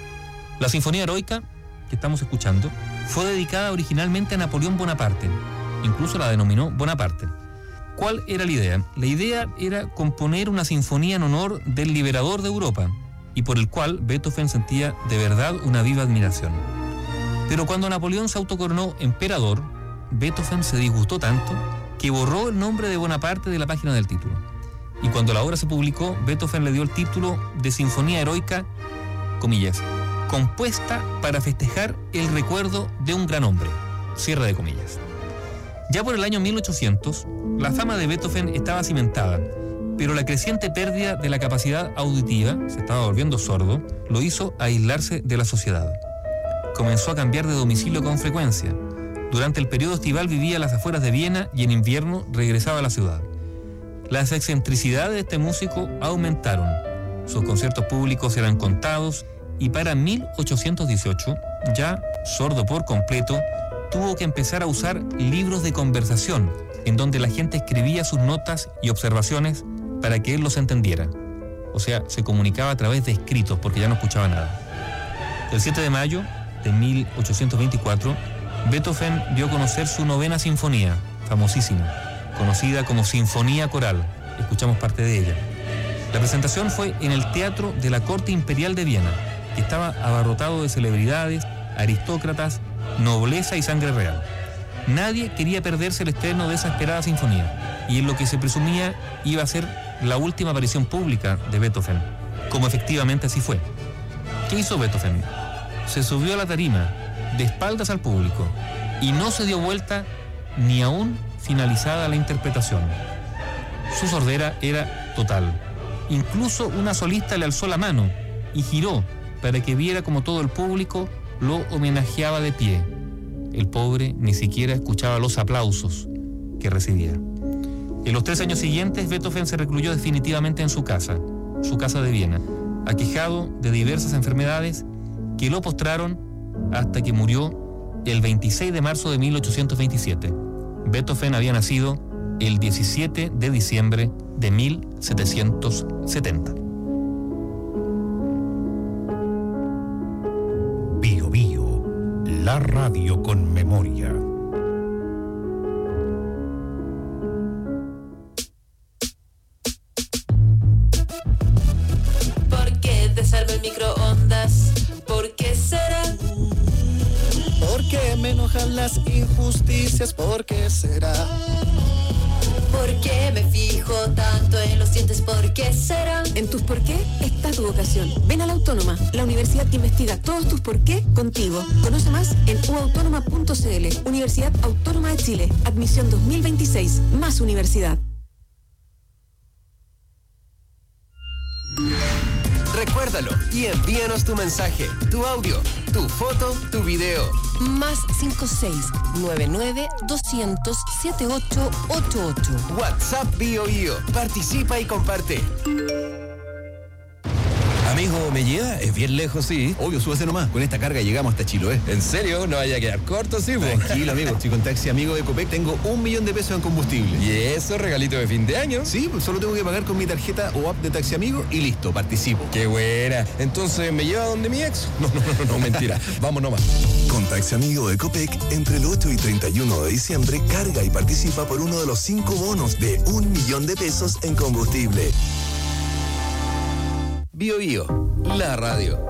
La Sinfonía Heroica que estamos escuchando fue dedicada originalmente a Napoleón Bonaparte, incluso la denominó Bonaparte. ¿Cuál era la idea? La idea era componer una sinfonía en honor del liberador de Europa y por el cual Beethoven sentía de verdad una viva admiración. Pero cuando Napoleón se autocoronó emperador, Beethoven se disgustó tanto que borró el nombre de Bonaparte de la página del título. Y cuando la obra se publicó, Beethoven le dio el título de Sinfonía Heroica, comillas, compuesta para festejar el recuerdo de un gran hombre, cierre de comillas. Ya por el año 1800, la fama de Beethoven estaba cimentada, pero la creciente pérdida de la capacidad auditiva, se estaba volviendo sordo, lo hizo aislarse de la sociedad. Comenzó a cambiar de domicilio con frecuencia. Durante el periodo estival vivía a las afueras de Viena y en invierno regresaba a la ciudad. Las excentricidades de este músico aumentaron. Sus conciertos públicos eran contados y para 1818, ya sordo por completo, tuvo que empezar a usar libros de conversación en donde la gente escribía sus notas y observaciones para que él los entendiera. O sea, se comunicaba a través de escritos porque ya no escuchaba nada. El 7 de mayo de 1824, Beethoven dio a conocer su 9ª sinfonía, famosísima, conocida como Sinfonía Coral. Escuchamos parte de ella. La presentación fue en el Teatro de la Corte Imperial de Viena, que estaba abarrotado de celebridades, aristócratas, nobleza y sangre real. Nadie quería perderse el estreno de esa esperada sinfonía, y en lo que se presumía iba a ser la última aparición pública de Beethoven, como efectivamente así fue. ¿Qué hizo Beethoven? Se subió a la tarima, de espaldas al público, y no se dio vuelta ni aún finalizada la interpretación. Su sordera era total. Incluso una solista le alzó la mano y giró para que viera como todo el público lo homenajeaba de pie. El pobre ni siquiera escuchaba los aplausos que recibía. En los 3 años siguientes, Beethoven se recluyó definitivamente en su casa de Viena, aquejado de diversas enfermedades que lo postraron hasta que murió el 26 de marzo de 1827. Beethoven había nacido el 17 de diciembre de 1770. Bio Bio, la radio con memoria. ¿Por qué te salvo en mi qué me enojan las injusticias? ¿Por qué será? ¿Por qué me fijo tanto en los dientes? ¿Por qué será? En tus por qué está tu vocación. Ven a la Autónoma, la universidad que investiga todos tus por qué contigo. Conoce más en uautónoma.cl. Universidad Autónoma de Chile. Admisión 2026. Más universidad. Recuérdalo y envíanos tu mensaje, tu audio, tu foto, tu video. Más 56-99-200-7888. WhatsApp BioBio. Participa y comparte. Amigo, ¿me lleva? Es bien lejos, sí. Obvio, súbase nomás. Con esta carga llegamos hasta Chiloé. ¿En serio? ¿No vaya a quedar corto, sí? Tranquilo, amigo. Si con Taxi Amigo de Copec tengo 1 millón de pesos en combustible. ¿Y eso, regalito de fin de año? Sí, pues solo tengo que pagar con mi tarjeta o app de Taxi Amigo y listo, participo. ¡Qué buena! Entonces, ¿me lleva donde mi ex? No, mentira. Vamos nomás. Con Taxi Amigo de Copec, entre el 8 y 31 de diciembre, carga y participa por uno de los 5 bonos de 1 millón de pesos en combustible. BioBio, la radio.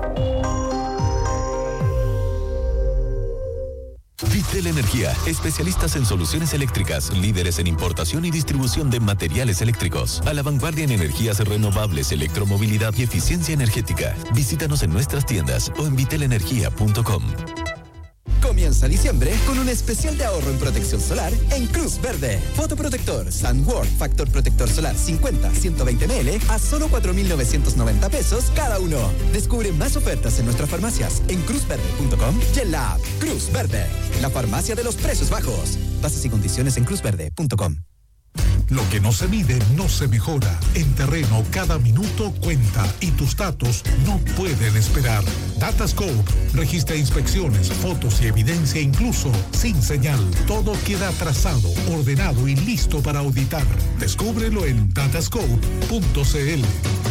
Vitel Energía, especialistas en soluciones eléctricas, líderes en importación y distribución de materiales eléctricos, a la vanguardia en energías renovables, electromovilidad y eficiencia energética. Visítanos en nuestras tiendas o en vitelenergia.com. Comienza diciembre con un especial de ahorro en protección solar en Cruz Verde. Fotoprotector Sunworld Factor Protector Solar 50-120 ml a solo 4.990 pesos cada uno. Descubre más ofertas en nuestras farmacias en cruzverde.com y en la app Cruz Verde, la farmacia de los precios bajos. Bases y condiciones en cruzverde.com. Lo que no se mide no se mejora. En terreno cada minuto cuenta y tus datos no pueden esperar. Datascope registra inspecciones, fotos y evidencia incluso sin señal. Todo queda trazado, ordenado y listo para auditar. Descúbrelo en datascope.cl.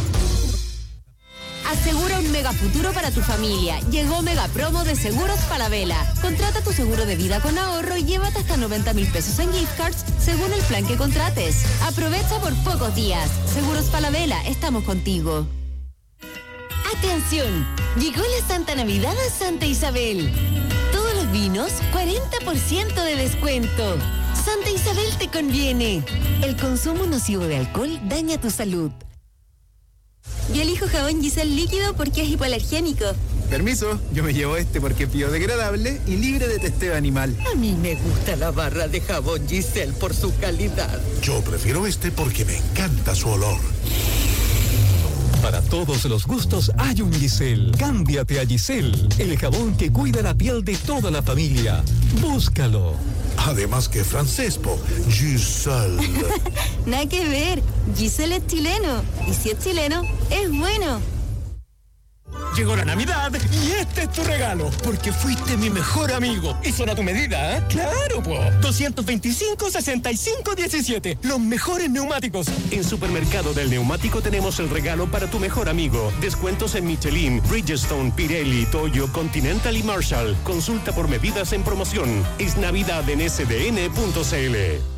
Asegura un mega futuro para tu familia. Llegó Mega Promo de Seguros Falabella. Contrata tu seguro de vida con ahorro y llévate hasta 90.000 pesos en gift cards según el plan que contrates. Aprovecha por pocos días. Seguros Falabella, estamos contigo. ¡Atención! Llegó la Santa Navidad a Santa Isabel. Todos los vinos, 40% de descuento. Santa Isabel te conviene. El consumo nocivo de alcohol daña tu salud. Yo elijo jabón Giselle líquido porque es hipoalergénico. Permiso, yo me llevo este porque es biodegradable y libre de testeo animal. A mí me gusta la barra de jabón Giselle por su calidad. Yo prefiero este porque me encanta su olor. Para todos los gustos hay un Giselle. Cámbiate a Giselle, el jabón que cuida la piel de toda la familia. Búscalo. Además que francés, Giselle. Nada que ver. Giselle es chileno. Y si es chileno, es bueno. Llegó la Navidad y este es tu regalo, porque fuiste mi mejor amigo. Y son a tu medida, ¿eh? ¡Claro, po! 225-65-17. Los mejores neumáticos. En Supermercado del Neumático tenemos el regalo para tu mejor amigo. Descuentos en Michelin, Bridgestone, Pirelli, Toyo, Continental y Marshall. Consulta por medidas en promoción. Es Navidad en sdn.cl.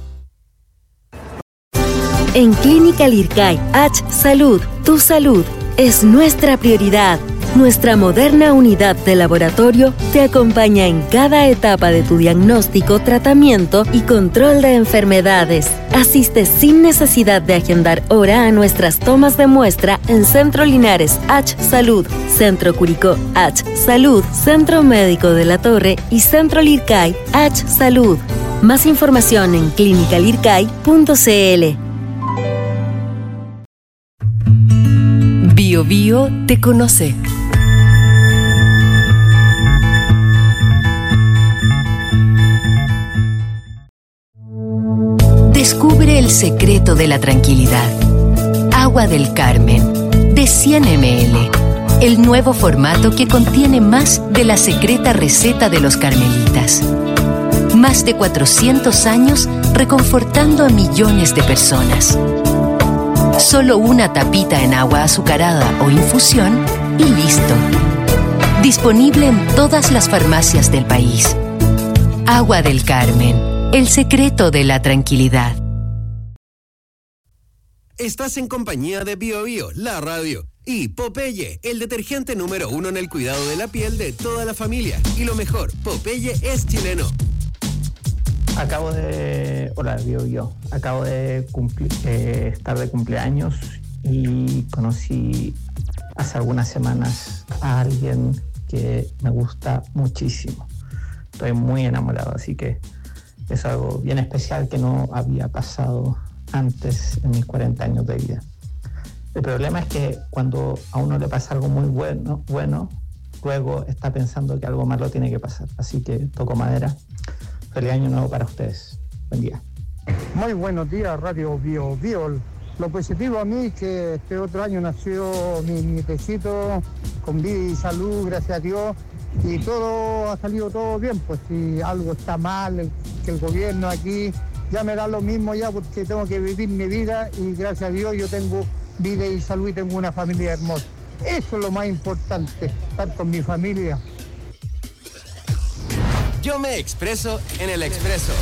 En Clínica Lircay H Salud, tu salud es nuestra prioridad. Nuestra moderna unidad de laboratorio te acompaña en cada etapa de tu diagnóstico, tratamiento y control de enfermedades. Asiste sin necesidad de agendar hora a nuestras tomas de muestra en Centro Linares H Salud, Centro Curicó H Salud, Centro Médico de la Torre y Centro Lircay H Salud. Más información en clinicalircay.cl. Bio Bio te conoce. Descubre el secreto de la tranquilidad. Agua del Carmen, de 100 ml. El nuevo formato que contiene más de la secreta receta de los carmelitas. Más de 400 años reconfortando a millones de personas. Solo una tapita en agua azucarada o infusión y listo. Disponible en todas las farmacias del país. Agua del Carmen, el secreto de la tranquilidad. Estás en compañía de BioBio, la radio. Y Popeye, el detergente número 1 en el cuidado de la piel de toda la familia. Y lo mejor, Popeye es chileno. Acabo de estar de cumpleaños y conocí hace algunas semanas a alguien que me gusta muchísimo. Estoy muy enamorado, así que es algo bien especial que no había pasado antes en mis 40 años de vida. El problema es que cuando a uno le pasa algo muy bueno, luego está pensando que algo malo tiene que pasar. Así que toco madera. Feliz año nuevo para ustedes. Buen día. Muy buenos días, Radio Bio Bio. Lo positivo a mí es que este otro año nació mi nietecito con vida y salud, gracias a Dios, y todo ha salido todo bien. Pues si algo está mal, que el gobierno aquí ya me da lo mismo ya, porque tengo que vivir mi vida y gracias a Dios yo tengo vida y salud y tengo una familia hermosa. Eso es lo más importante, estar con mi familia. Yo me expreso en el Expreso.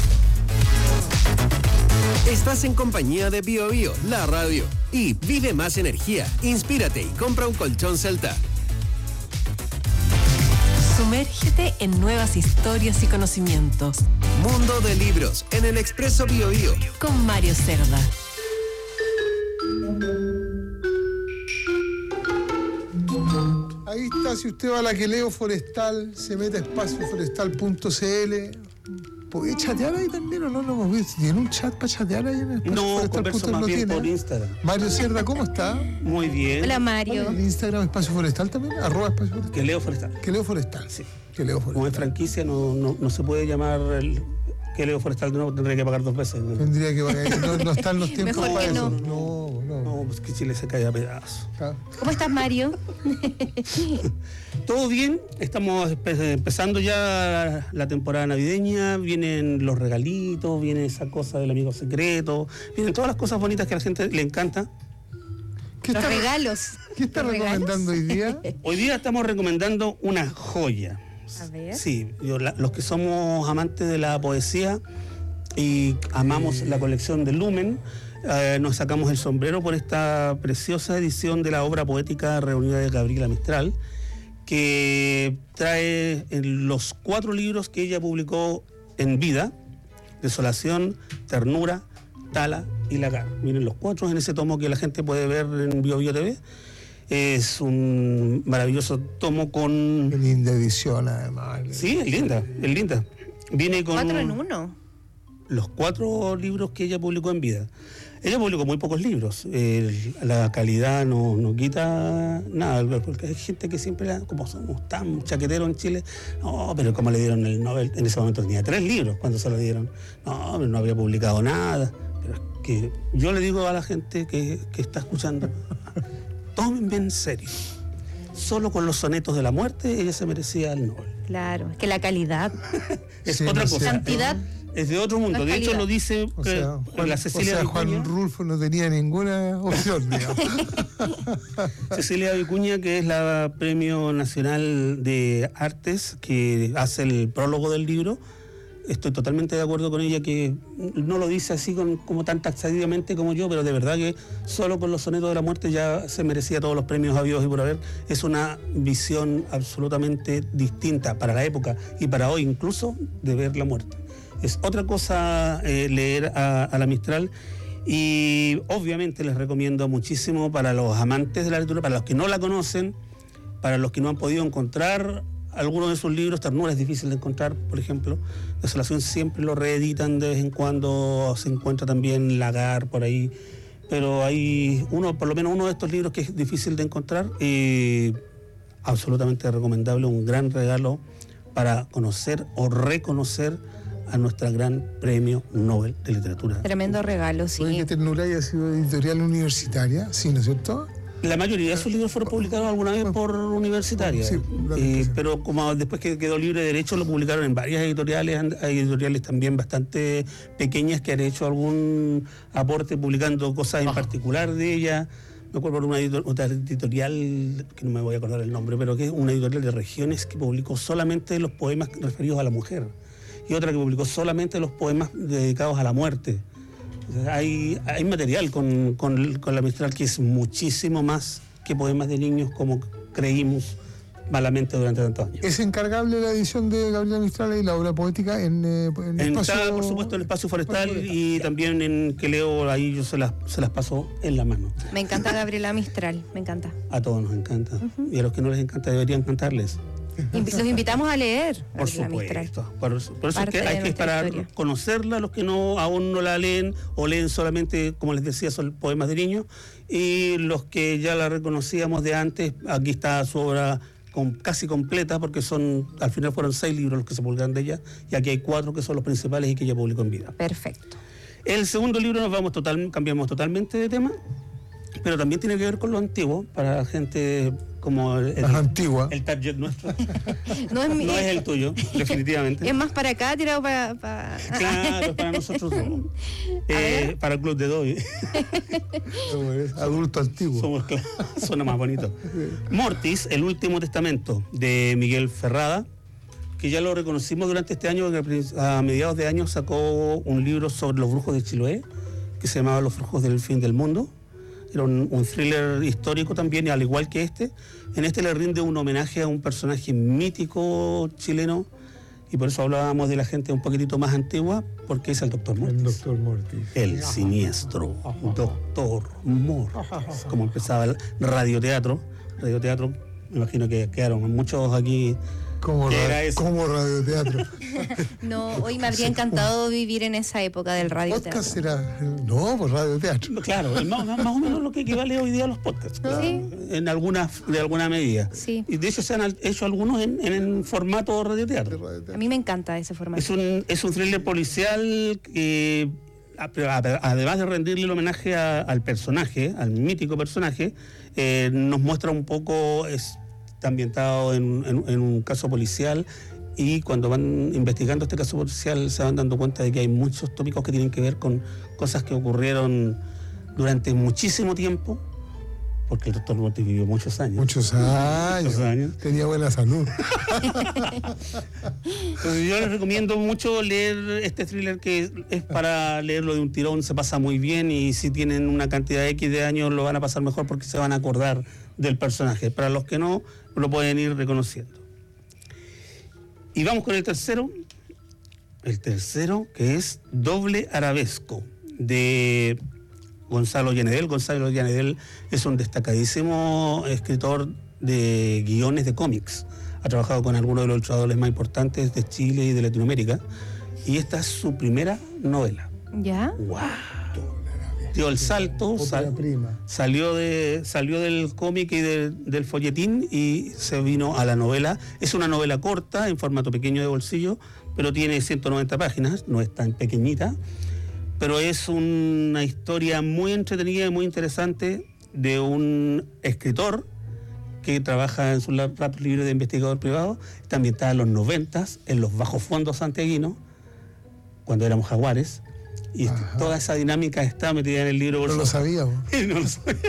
Estás en compañía de Bio Bio, la radio. Y vive más energía, inspírate y compra un colchón Celta. Sumérgete en nuevas historias y conocimientos. Mundo de libros en el Expreso Bio Bio. Con Mario Cerda. Ahí está, si usted va a la Queleo Forestal, se mete a espacioforestal.cl. ¿Puede chatear ahí también o no lo hemos visto? ¿Tiene un chat para chatear ahí en Espacio No, Forestal? converso más bien por Instagram. Mario Cerda, ¿cómo está? Muy bien. Hola, Mario. ¿El Instagram Espacio Forestal también? @Espacio Forestal. Queleo Forestal. Queleo Forestal. Sí. Queleo Forestal. Como es franquicia, no se puede llamar el Queleo Forestal de nuevo, tendría que pagar 2 veces. ¿No? Tendría que pagar, no están los tiempos Mejor para que eso. No, pues que Chile se cae a pedazos. ¿Cómo estás, Mario? Todo bien, estamos empezando ya la temporada navideña, vienen los regalitos, viene esa cosa del amigo secreto, vienen todas las cosas bonitas que a la gente le encanta. Los regalos. ¿Qué está recomendando hoy día? Hoy día estamos recomendando una joya. A ver. Sí, los que somos amantes de la poesía y amamos la colección de Lumen, nos sacamos el sombrero por esta preciosa edición de la obra poética reunida de Gabriela Mistral, que trae los 4 libros que ella publicó en vida: Desolación, Ternura, Tala y Lagar. Miren los 4 en ese tomo que la gente puede ver en Bio Bio TV. Es un maravilloso tomo con... Qué linda edición, además. Sí, es linda. Viene con... 4 en 1. Los 4 libros que ella publicó en vida. Ella publicó muy pocos libros. La calidad no quita nada, porque hay gente que siempre, como somos tan chaqueteros en Chile, no, pero como le dieron el Nobel, en ese momento tenía 3 libros cuando se lo dieron. No, pero no había publicado nada. Pero es que yo le digo a la gente que está escuchando, tómenme en serio. Solo con los sonetos de la muerte ella se merecía el Nobel. Claro, es que la calidad es otra cosa. Cantidad. Es de otro mundo. De hecho, lo dice la Cecilia Vicuña. Juan Rulfo no tenía ninguna opción, digamos. Cecilia Vicuña, que es la Premio Nacional de Artes, que hace el prólogo del libro. Estoy totalmente de acuerdo con ella, que no lo dice así como tan taxativamente como yo, pero de verdad que solo con los sonetos de la muerte ya se merecía todos los premios habidos y por haber. Es una visión absolutamente distinta para la época y para hoy incluso de ver la muerte. Es otra cosa leer a la Mistral, y obviamente les recomiendo muchísimo para los amantes de la lectura, para los que no la conocen, para los que no han podido encontrar algunos de sus libros. Ternura es difícil de encontrar, por ejemplo. Desolación siempre lo reeditan de vez en cuando, se encuentra también Lagar por ahí, pero hay por lo menos uno de estos libros que es difícil de encontrar y absolutamente recomendable, un gran regalo para conocer o reconocer a nuestra gran Premio Nobel de Literatura. Tremendo regalo, sí. ¿Puede que Ternura haya sido editorial universitaria? Sí, ¿no es cierto? La mayoría de sus libros fueron publicados alguna vez por universitaria, sí, pero como después que quedó libre de derecho lo publicaron en varias editoriales. Hay editoriales también bastante pequeñas que han hecho algún aporte publicando cosas en particular de ella. Me acuerdo por otra editorial, que no me voy a acordar el nombre, pero que es una editorial de regiones que publicó solamente los poemas referidos a la mujer, y otra que publicó solamente los poemas dedicados a la muerte. Hay material con la Mistral que es muchísimo más que poemas de niños como creímos malamente durante tantos años. ¿Es encargable la edición de Gabriela Mistral y la obra poética en espacio? Por supuesto, en Espacio Forestal y también en que leo, ahí yo se las paso en la mano. Me encanta Gabriela Mistral, me encanta. A todos nos encanta. Y a los que no les encanta deberían cantarles. Los invitamos a leer. Por supuesto. Por eso es que hay que esperar conocerla, los que aún no la leen o leen solamente, como les decía, son poemas de niños, y los que ya la reconocíamos de antes, aquí está su obra casi completa, porque al final fueron 6 libros los que se publicaron de ella, y aquí hay 4 que son los principales y que ella publicó en vida. Perfecto. El segundo libro cambiamos totalmente de tema, pero también tiene que ver con lo antiguo, para la gente como el target nuestro. No es el tuyo, definitivamente. Es más para acá, tirado para... Claro, para nosotros dos. Para el club de Dobby. Adulto antiguo. Suena más bonito. Mortis, el último testamento, de Miguel Ferrada, que ya lo reconocimos durante este año, que a mediados de año sacó un libro sobre los brujos de Chiloé, que se llamaba Los brujos del fin del mundo. Era un thriller histórico también, y al igual que este. En este le rinde un homenaje a un personaje mítico chileno, y por eso hablábamos de la gente un poquitito más antigua, porque es el Dr. Mortis. El Dr. Mortis. El siniestro Dr. Mortis. Como empezaba el radioteatro. Radioteatro, me imagino que quedaron muchos aquí. Como radioteatro. No, hoy me habría encantado vivir en esa época del radioteatro. ¿Podcast será? No, pues radioteatro. Claro, más o menos lo que equivale hoy día a los podcasts. Sí. De alguna medida. Sí. Y de hecho se han hecho algunos en formato radioteatro. A mí me encanta ese formato. Es un thriller policial que, además de rendirle el homenaje al personaje, al mítico personaje, nos muestra un poco... Está ambientado en un caso policial, y cuando van investigando este caso policial se van dando cuenta de que hay muchos tópicos que tienen que ver con cosas que ocurrieron durante muchísimo tiempo, porque el Dr. Mortis vivió muchos años. Muchos años. Tenía buena salud. Entonces yo les recomiendo mucho leer este thriller, que es para leerlo de un tirón, se pasa muy bien, y si tienen una cantidad X de años lo van a pasar mejor porque se van a acordar del personaje. Para los que no, lo pueden ir reconociendo. Y vamos con el tercero. El tercero, que es Doble Arabesco, de Gonzalo Llanedel. Gonzalo Llanedel es un destacadísimo escritor de guiones de cómics. Ha trabajado con algunos de los ilustradores más importantes de Chile y de Latinoamérica. Y esta es su primera novela. ¿Ya? ¡Wow! Dio el salto, salió del cómic y del folletín y se vino a la novela. Es una novela corta, en formato pequeño de bolsillo, pero tiene 190 páginas, no es tan pequeñita, pero es una historia muy entretenida y muy interesante de un escritor que trabaja en su rato libre de investigador privado. Está ambientada en los 90, en los bajos fondos santiaguinos, cuando éramos jaguares. Y toda esa dinámica está metida en el libro. No lo sabíamos. No lo sabía.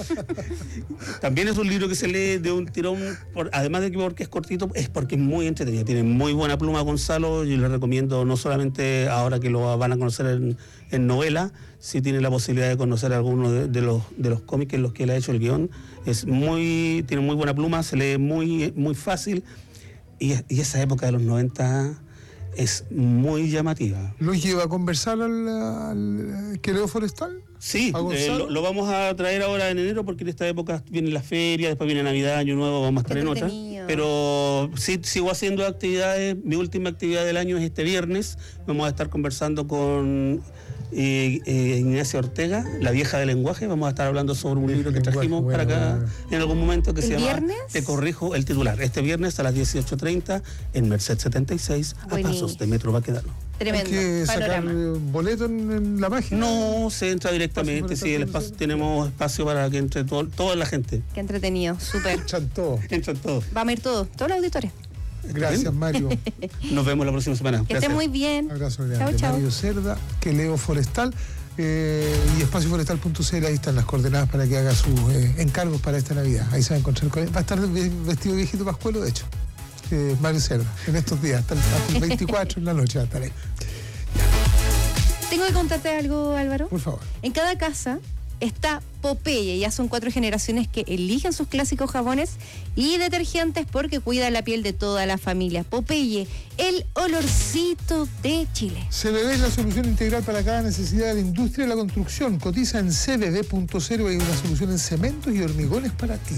También es un libro que se lee de un tirón, además de que porque es cortito, es porque es muy entretenido. Tiene muy buena pluma Gonzalo, y le recomiendo no solamente ahora que lo van a conocer en novela, si tienen la posibilidad de conocer alguno de los cómics en los que él ha hecho el guión. Tiene muy buena pluma, se lee muy, muy fácil, y esa época de los 90... es muy llamativa. ¿Lo lleva a conversar al Queleo Forestal? Sí, lo vamos a traer ahora en enero, porque en esta época viene la feria, después viene Navidad, Año Nuevo, vamos a estar en otra. Pero sí, sigo haciendo actividades. Mi última actividad del año es este viernes. Vamos a estar conversando con Ignacia Ortega, La vieja del lenguaje. Vamos a estar hablando sobre un libro que trajimos para acá en algún momento, que se llama viernes? Te corrijo el titular. Este viernes a las 18:30 en Merced 76, a pasos de Metro Baquedano. Tremendo. ¿Hay que sacar boleto en la página? No, se entra directamente. Sí, tenemos espacio para que entre toda la gente. Qué entretenido, súper. Entran todos. Vamos a ir todos los auditores. Gracias, Mario. Nos vemos la próxima semana. Que esté muy bien. Un abrazo grande. Chau. Mario Cerda, Queleo Forestal y espacioforestal.cl. Ahí están las coordenadas para que haga sus encargos para esta Navidad. Ahí se va a encontrar con él. Va a estar vestido viejito pascuelo, de hecho. Mario Cerda, en estos días, hasta el 24 en la noche va a estar ahí. Tengo que contarte algo, Álvaro. Por favor. En cada casa está Popeye. Ya son 4 generaciones que eligen sus clásicos jabones y detergentes porque cuida la piel de toda la familia. Popeye, el olorcito de Chile. CBB es la solución integral para cada necesidad de la industria de la construcción. Cotiza en cbb.0. Hay una solución en cementos y hormigones para ti.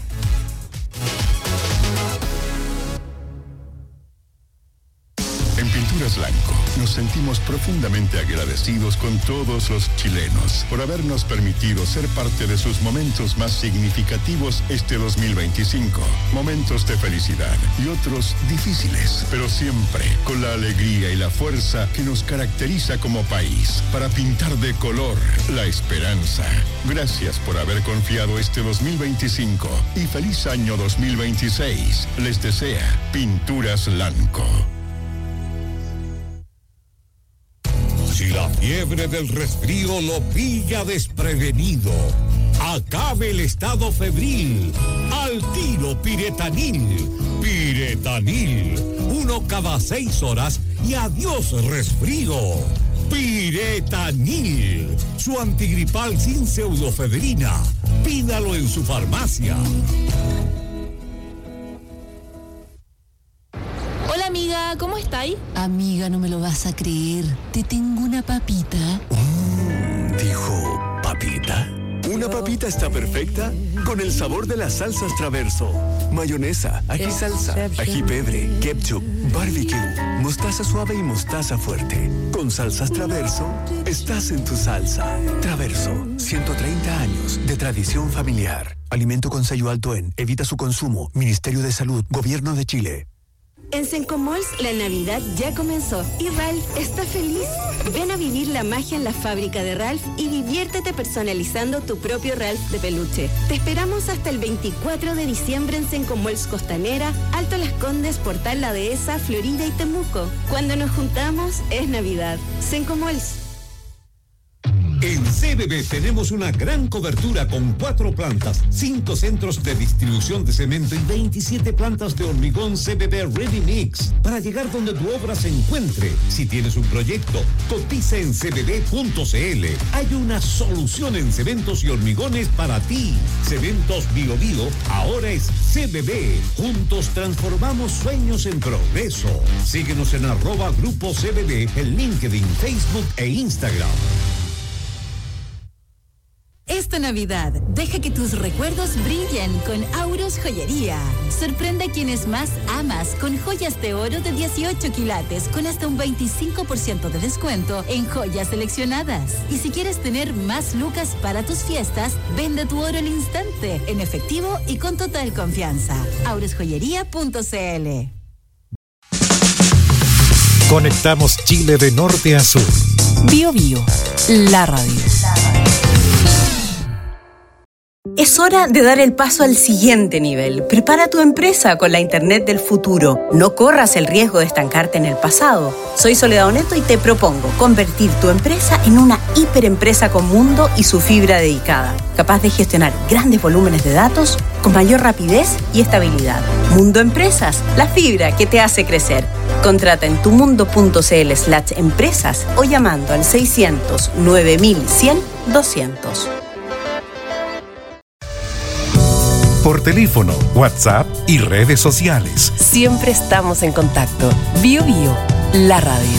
En Pinturas Lanco nos sentimos profundamente agradecidos con todos los chilenos por habernos permitido ser parte de sus momentos más significativos este 2025. Momentos de felicidad y otros difíciles, pero siempre con la alegría y la fuerza que nos caracteriza como país para pintar de color la esperanza. Gracias por haber confiado este 2025 y feliz año 2026. Les desea Pinturas Lanco. Si la fiebre del resfrío lo pilla desprevenido, acabe el estado febril. Al tiro Piretanil. Piretanil. 1 cada 6 horas y adiós resfrío. Piretanil. Su antigripal sin pseudofedrina. Pídalo en su farmacia. Hola amiga, ¿cómo estáis? Amiga, no me lo vas a creer. Te tengo una papita. ¿Dijo papita? Una papita está perfecta con el sabor de las salsas Traverso. Mayonesa, ají salsa, ají pebre, ketchup, barbecue, mostaza suave y mostaza fuerte. Con salsas Traverso, estás en tu salsa. Traverso, 130 años de tradición familiar. Alimento con sello alto en Evita su consumo. Ministerio de Salud, Gobierno de Chile. En Sencomalls la Navidad ya comenzó y Ralph está feliz. Ven a vivir la magia en la fábrica de Ralph y diviértete personalizando tu propio Ralph de peluche. Te esperamos hasta el 24 de diciembre en Sencomalls Costanera, Alto Las Condes, Portal La Dehesa, Florida y Temuco. Cuando nos juntamos es Navidad. Sencomalls. En CBB tenemos una gran cobertura con 4 plantas, 5 centros de distribución de cemento y 27 plantas de hormigón CBB Ready Mix para llegar donde tu obra se encuentre. Si tienes un proyecto, cotiza en cbb.cl. Hay una solución en cementos y hormigones para ti. Cementos Bio Bio ahora es CBB. Juntos transformamos sueños en progreso. Síguenos en @Grupo CBB en LinkedIn, Facebook e Instagram. Esta Navidad, deja que tus recuerdos brillen con Auros Joyería. Sorprende a quienes más amas con joyas de oro de 18 quilates con hasta un 25% de descuento en joyas seleccionadas. Y si quieres tener más lucas para tus fiestas, vende tu oro al instante, en efectivo y con total confianza. aurosjoyería.cl. Conectamos Chile de norte a sur. Bio Bio, la radio. Es hora de dar el paso al siguiente nivel. Prepara tu empresa con la Internet del futuro. No corras el riesgo de estancarte en el pasado. Soy Soledad Oneto y te propongo convertir tu empresa en una hiperempresa con mundo y su fibra dedicada, capaz de gestionar grandes volúmenes de datos con mayor rapidez y estabilidad. Mundo Empresas, la fibra que te hace crecer. Contrata en tumundo.cl/empresas o llamando al 600 9100 200. Por teléfono, WhatsApp y redes sociales. Siempre estamos en contacto. Bio Bio, la radio.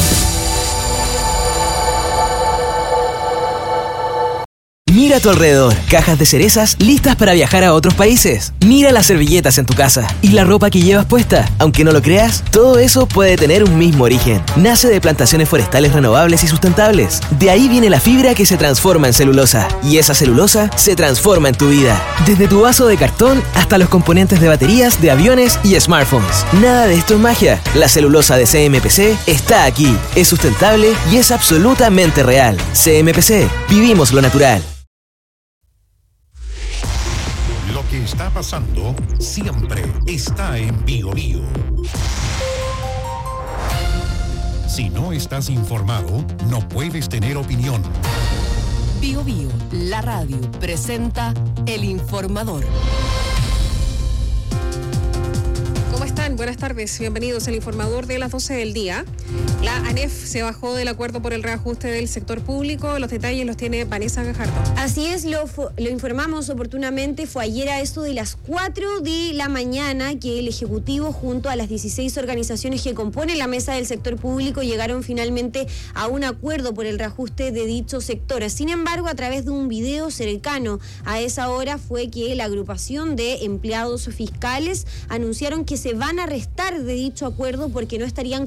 Mira a tu alrededor, cajas de cerezas listas para viajar a otros países. Mira las servilletas en tu casa y la ropa que llevas puesta. Aunque no lo creas, todo eso puede tener un mismo origen. Nace de plantaciones forestales renovables y sustentables. De ahí viene la fibra que se transforma en celulosa. Y esa celulosa se transforma en tu vida. Desde tu vaso de cartón hasta los componentes de baterías, de aviones y smartphones. Nada de esto es magia. La celulosa de CMPC está aquí. Es sustentable y es absolutamente real. CMPC, vivimos lo natural. Lo que está pasando siempre está en Bio Bio. Si no estás informado, no puedes tener opinión. Bio Bio, la radio, presenta El Informador. ¿Cómo están? Buenas tardes, bienvenidos al informador de las 12 del día. La ANEF se bajó del acuerdo por el reajuste del sector público. Los detalles los tiene Vanessa Gajardo. Así es, lo informamos oportunamente. Fue ayer a eso de las 4 de la mañana que el Ejecutivo, junto a las 16 organizaciones que componen la mesa del sector público, llegaron finalmente a un acuerdo por el reajuste de dicho sector. Sin embargo, a través de un video cercano a esa hora fue que la agrupación de empleados fiscales anunciaron que se van a restar de dicho acuerdo porque no estarían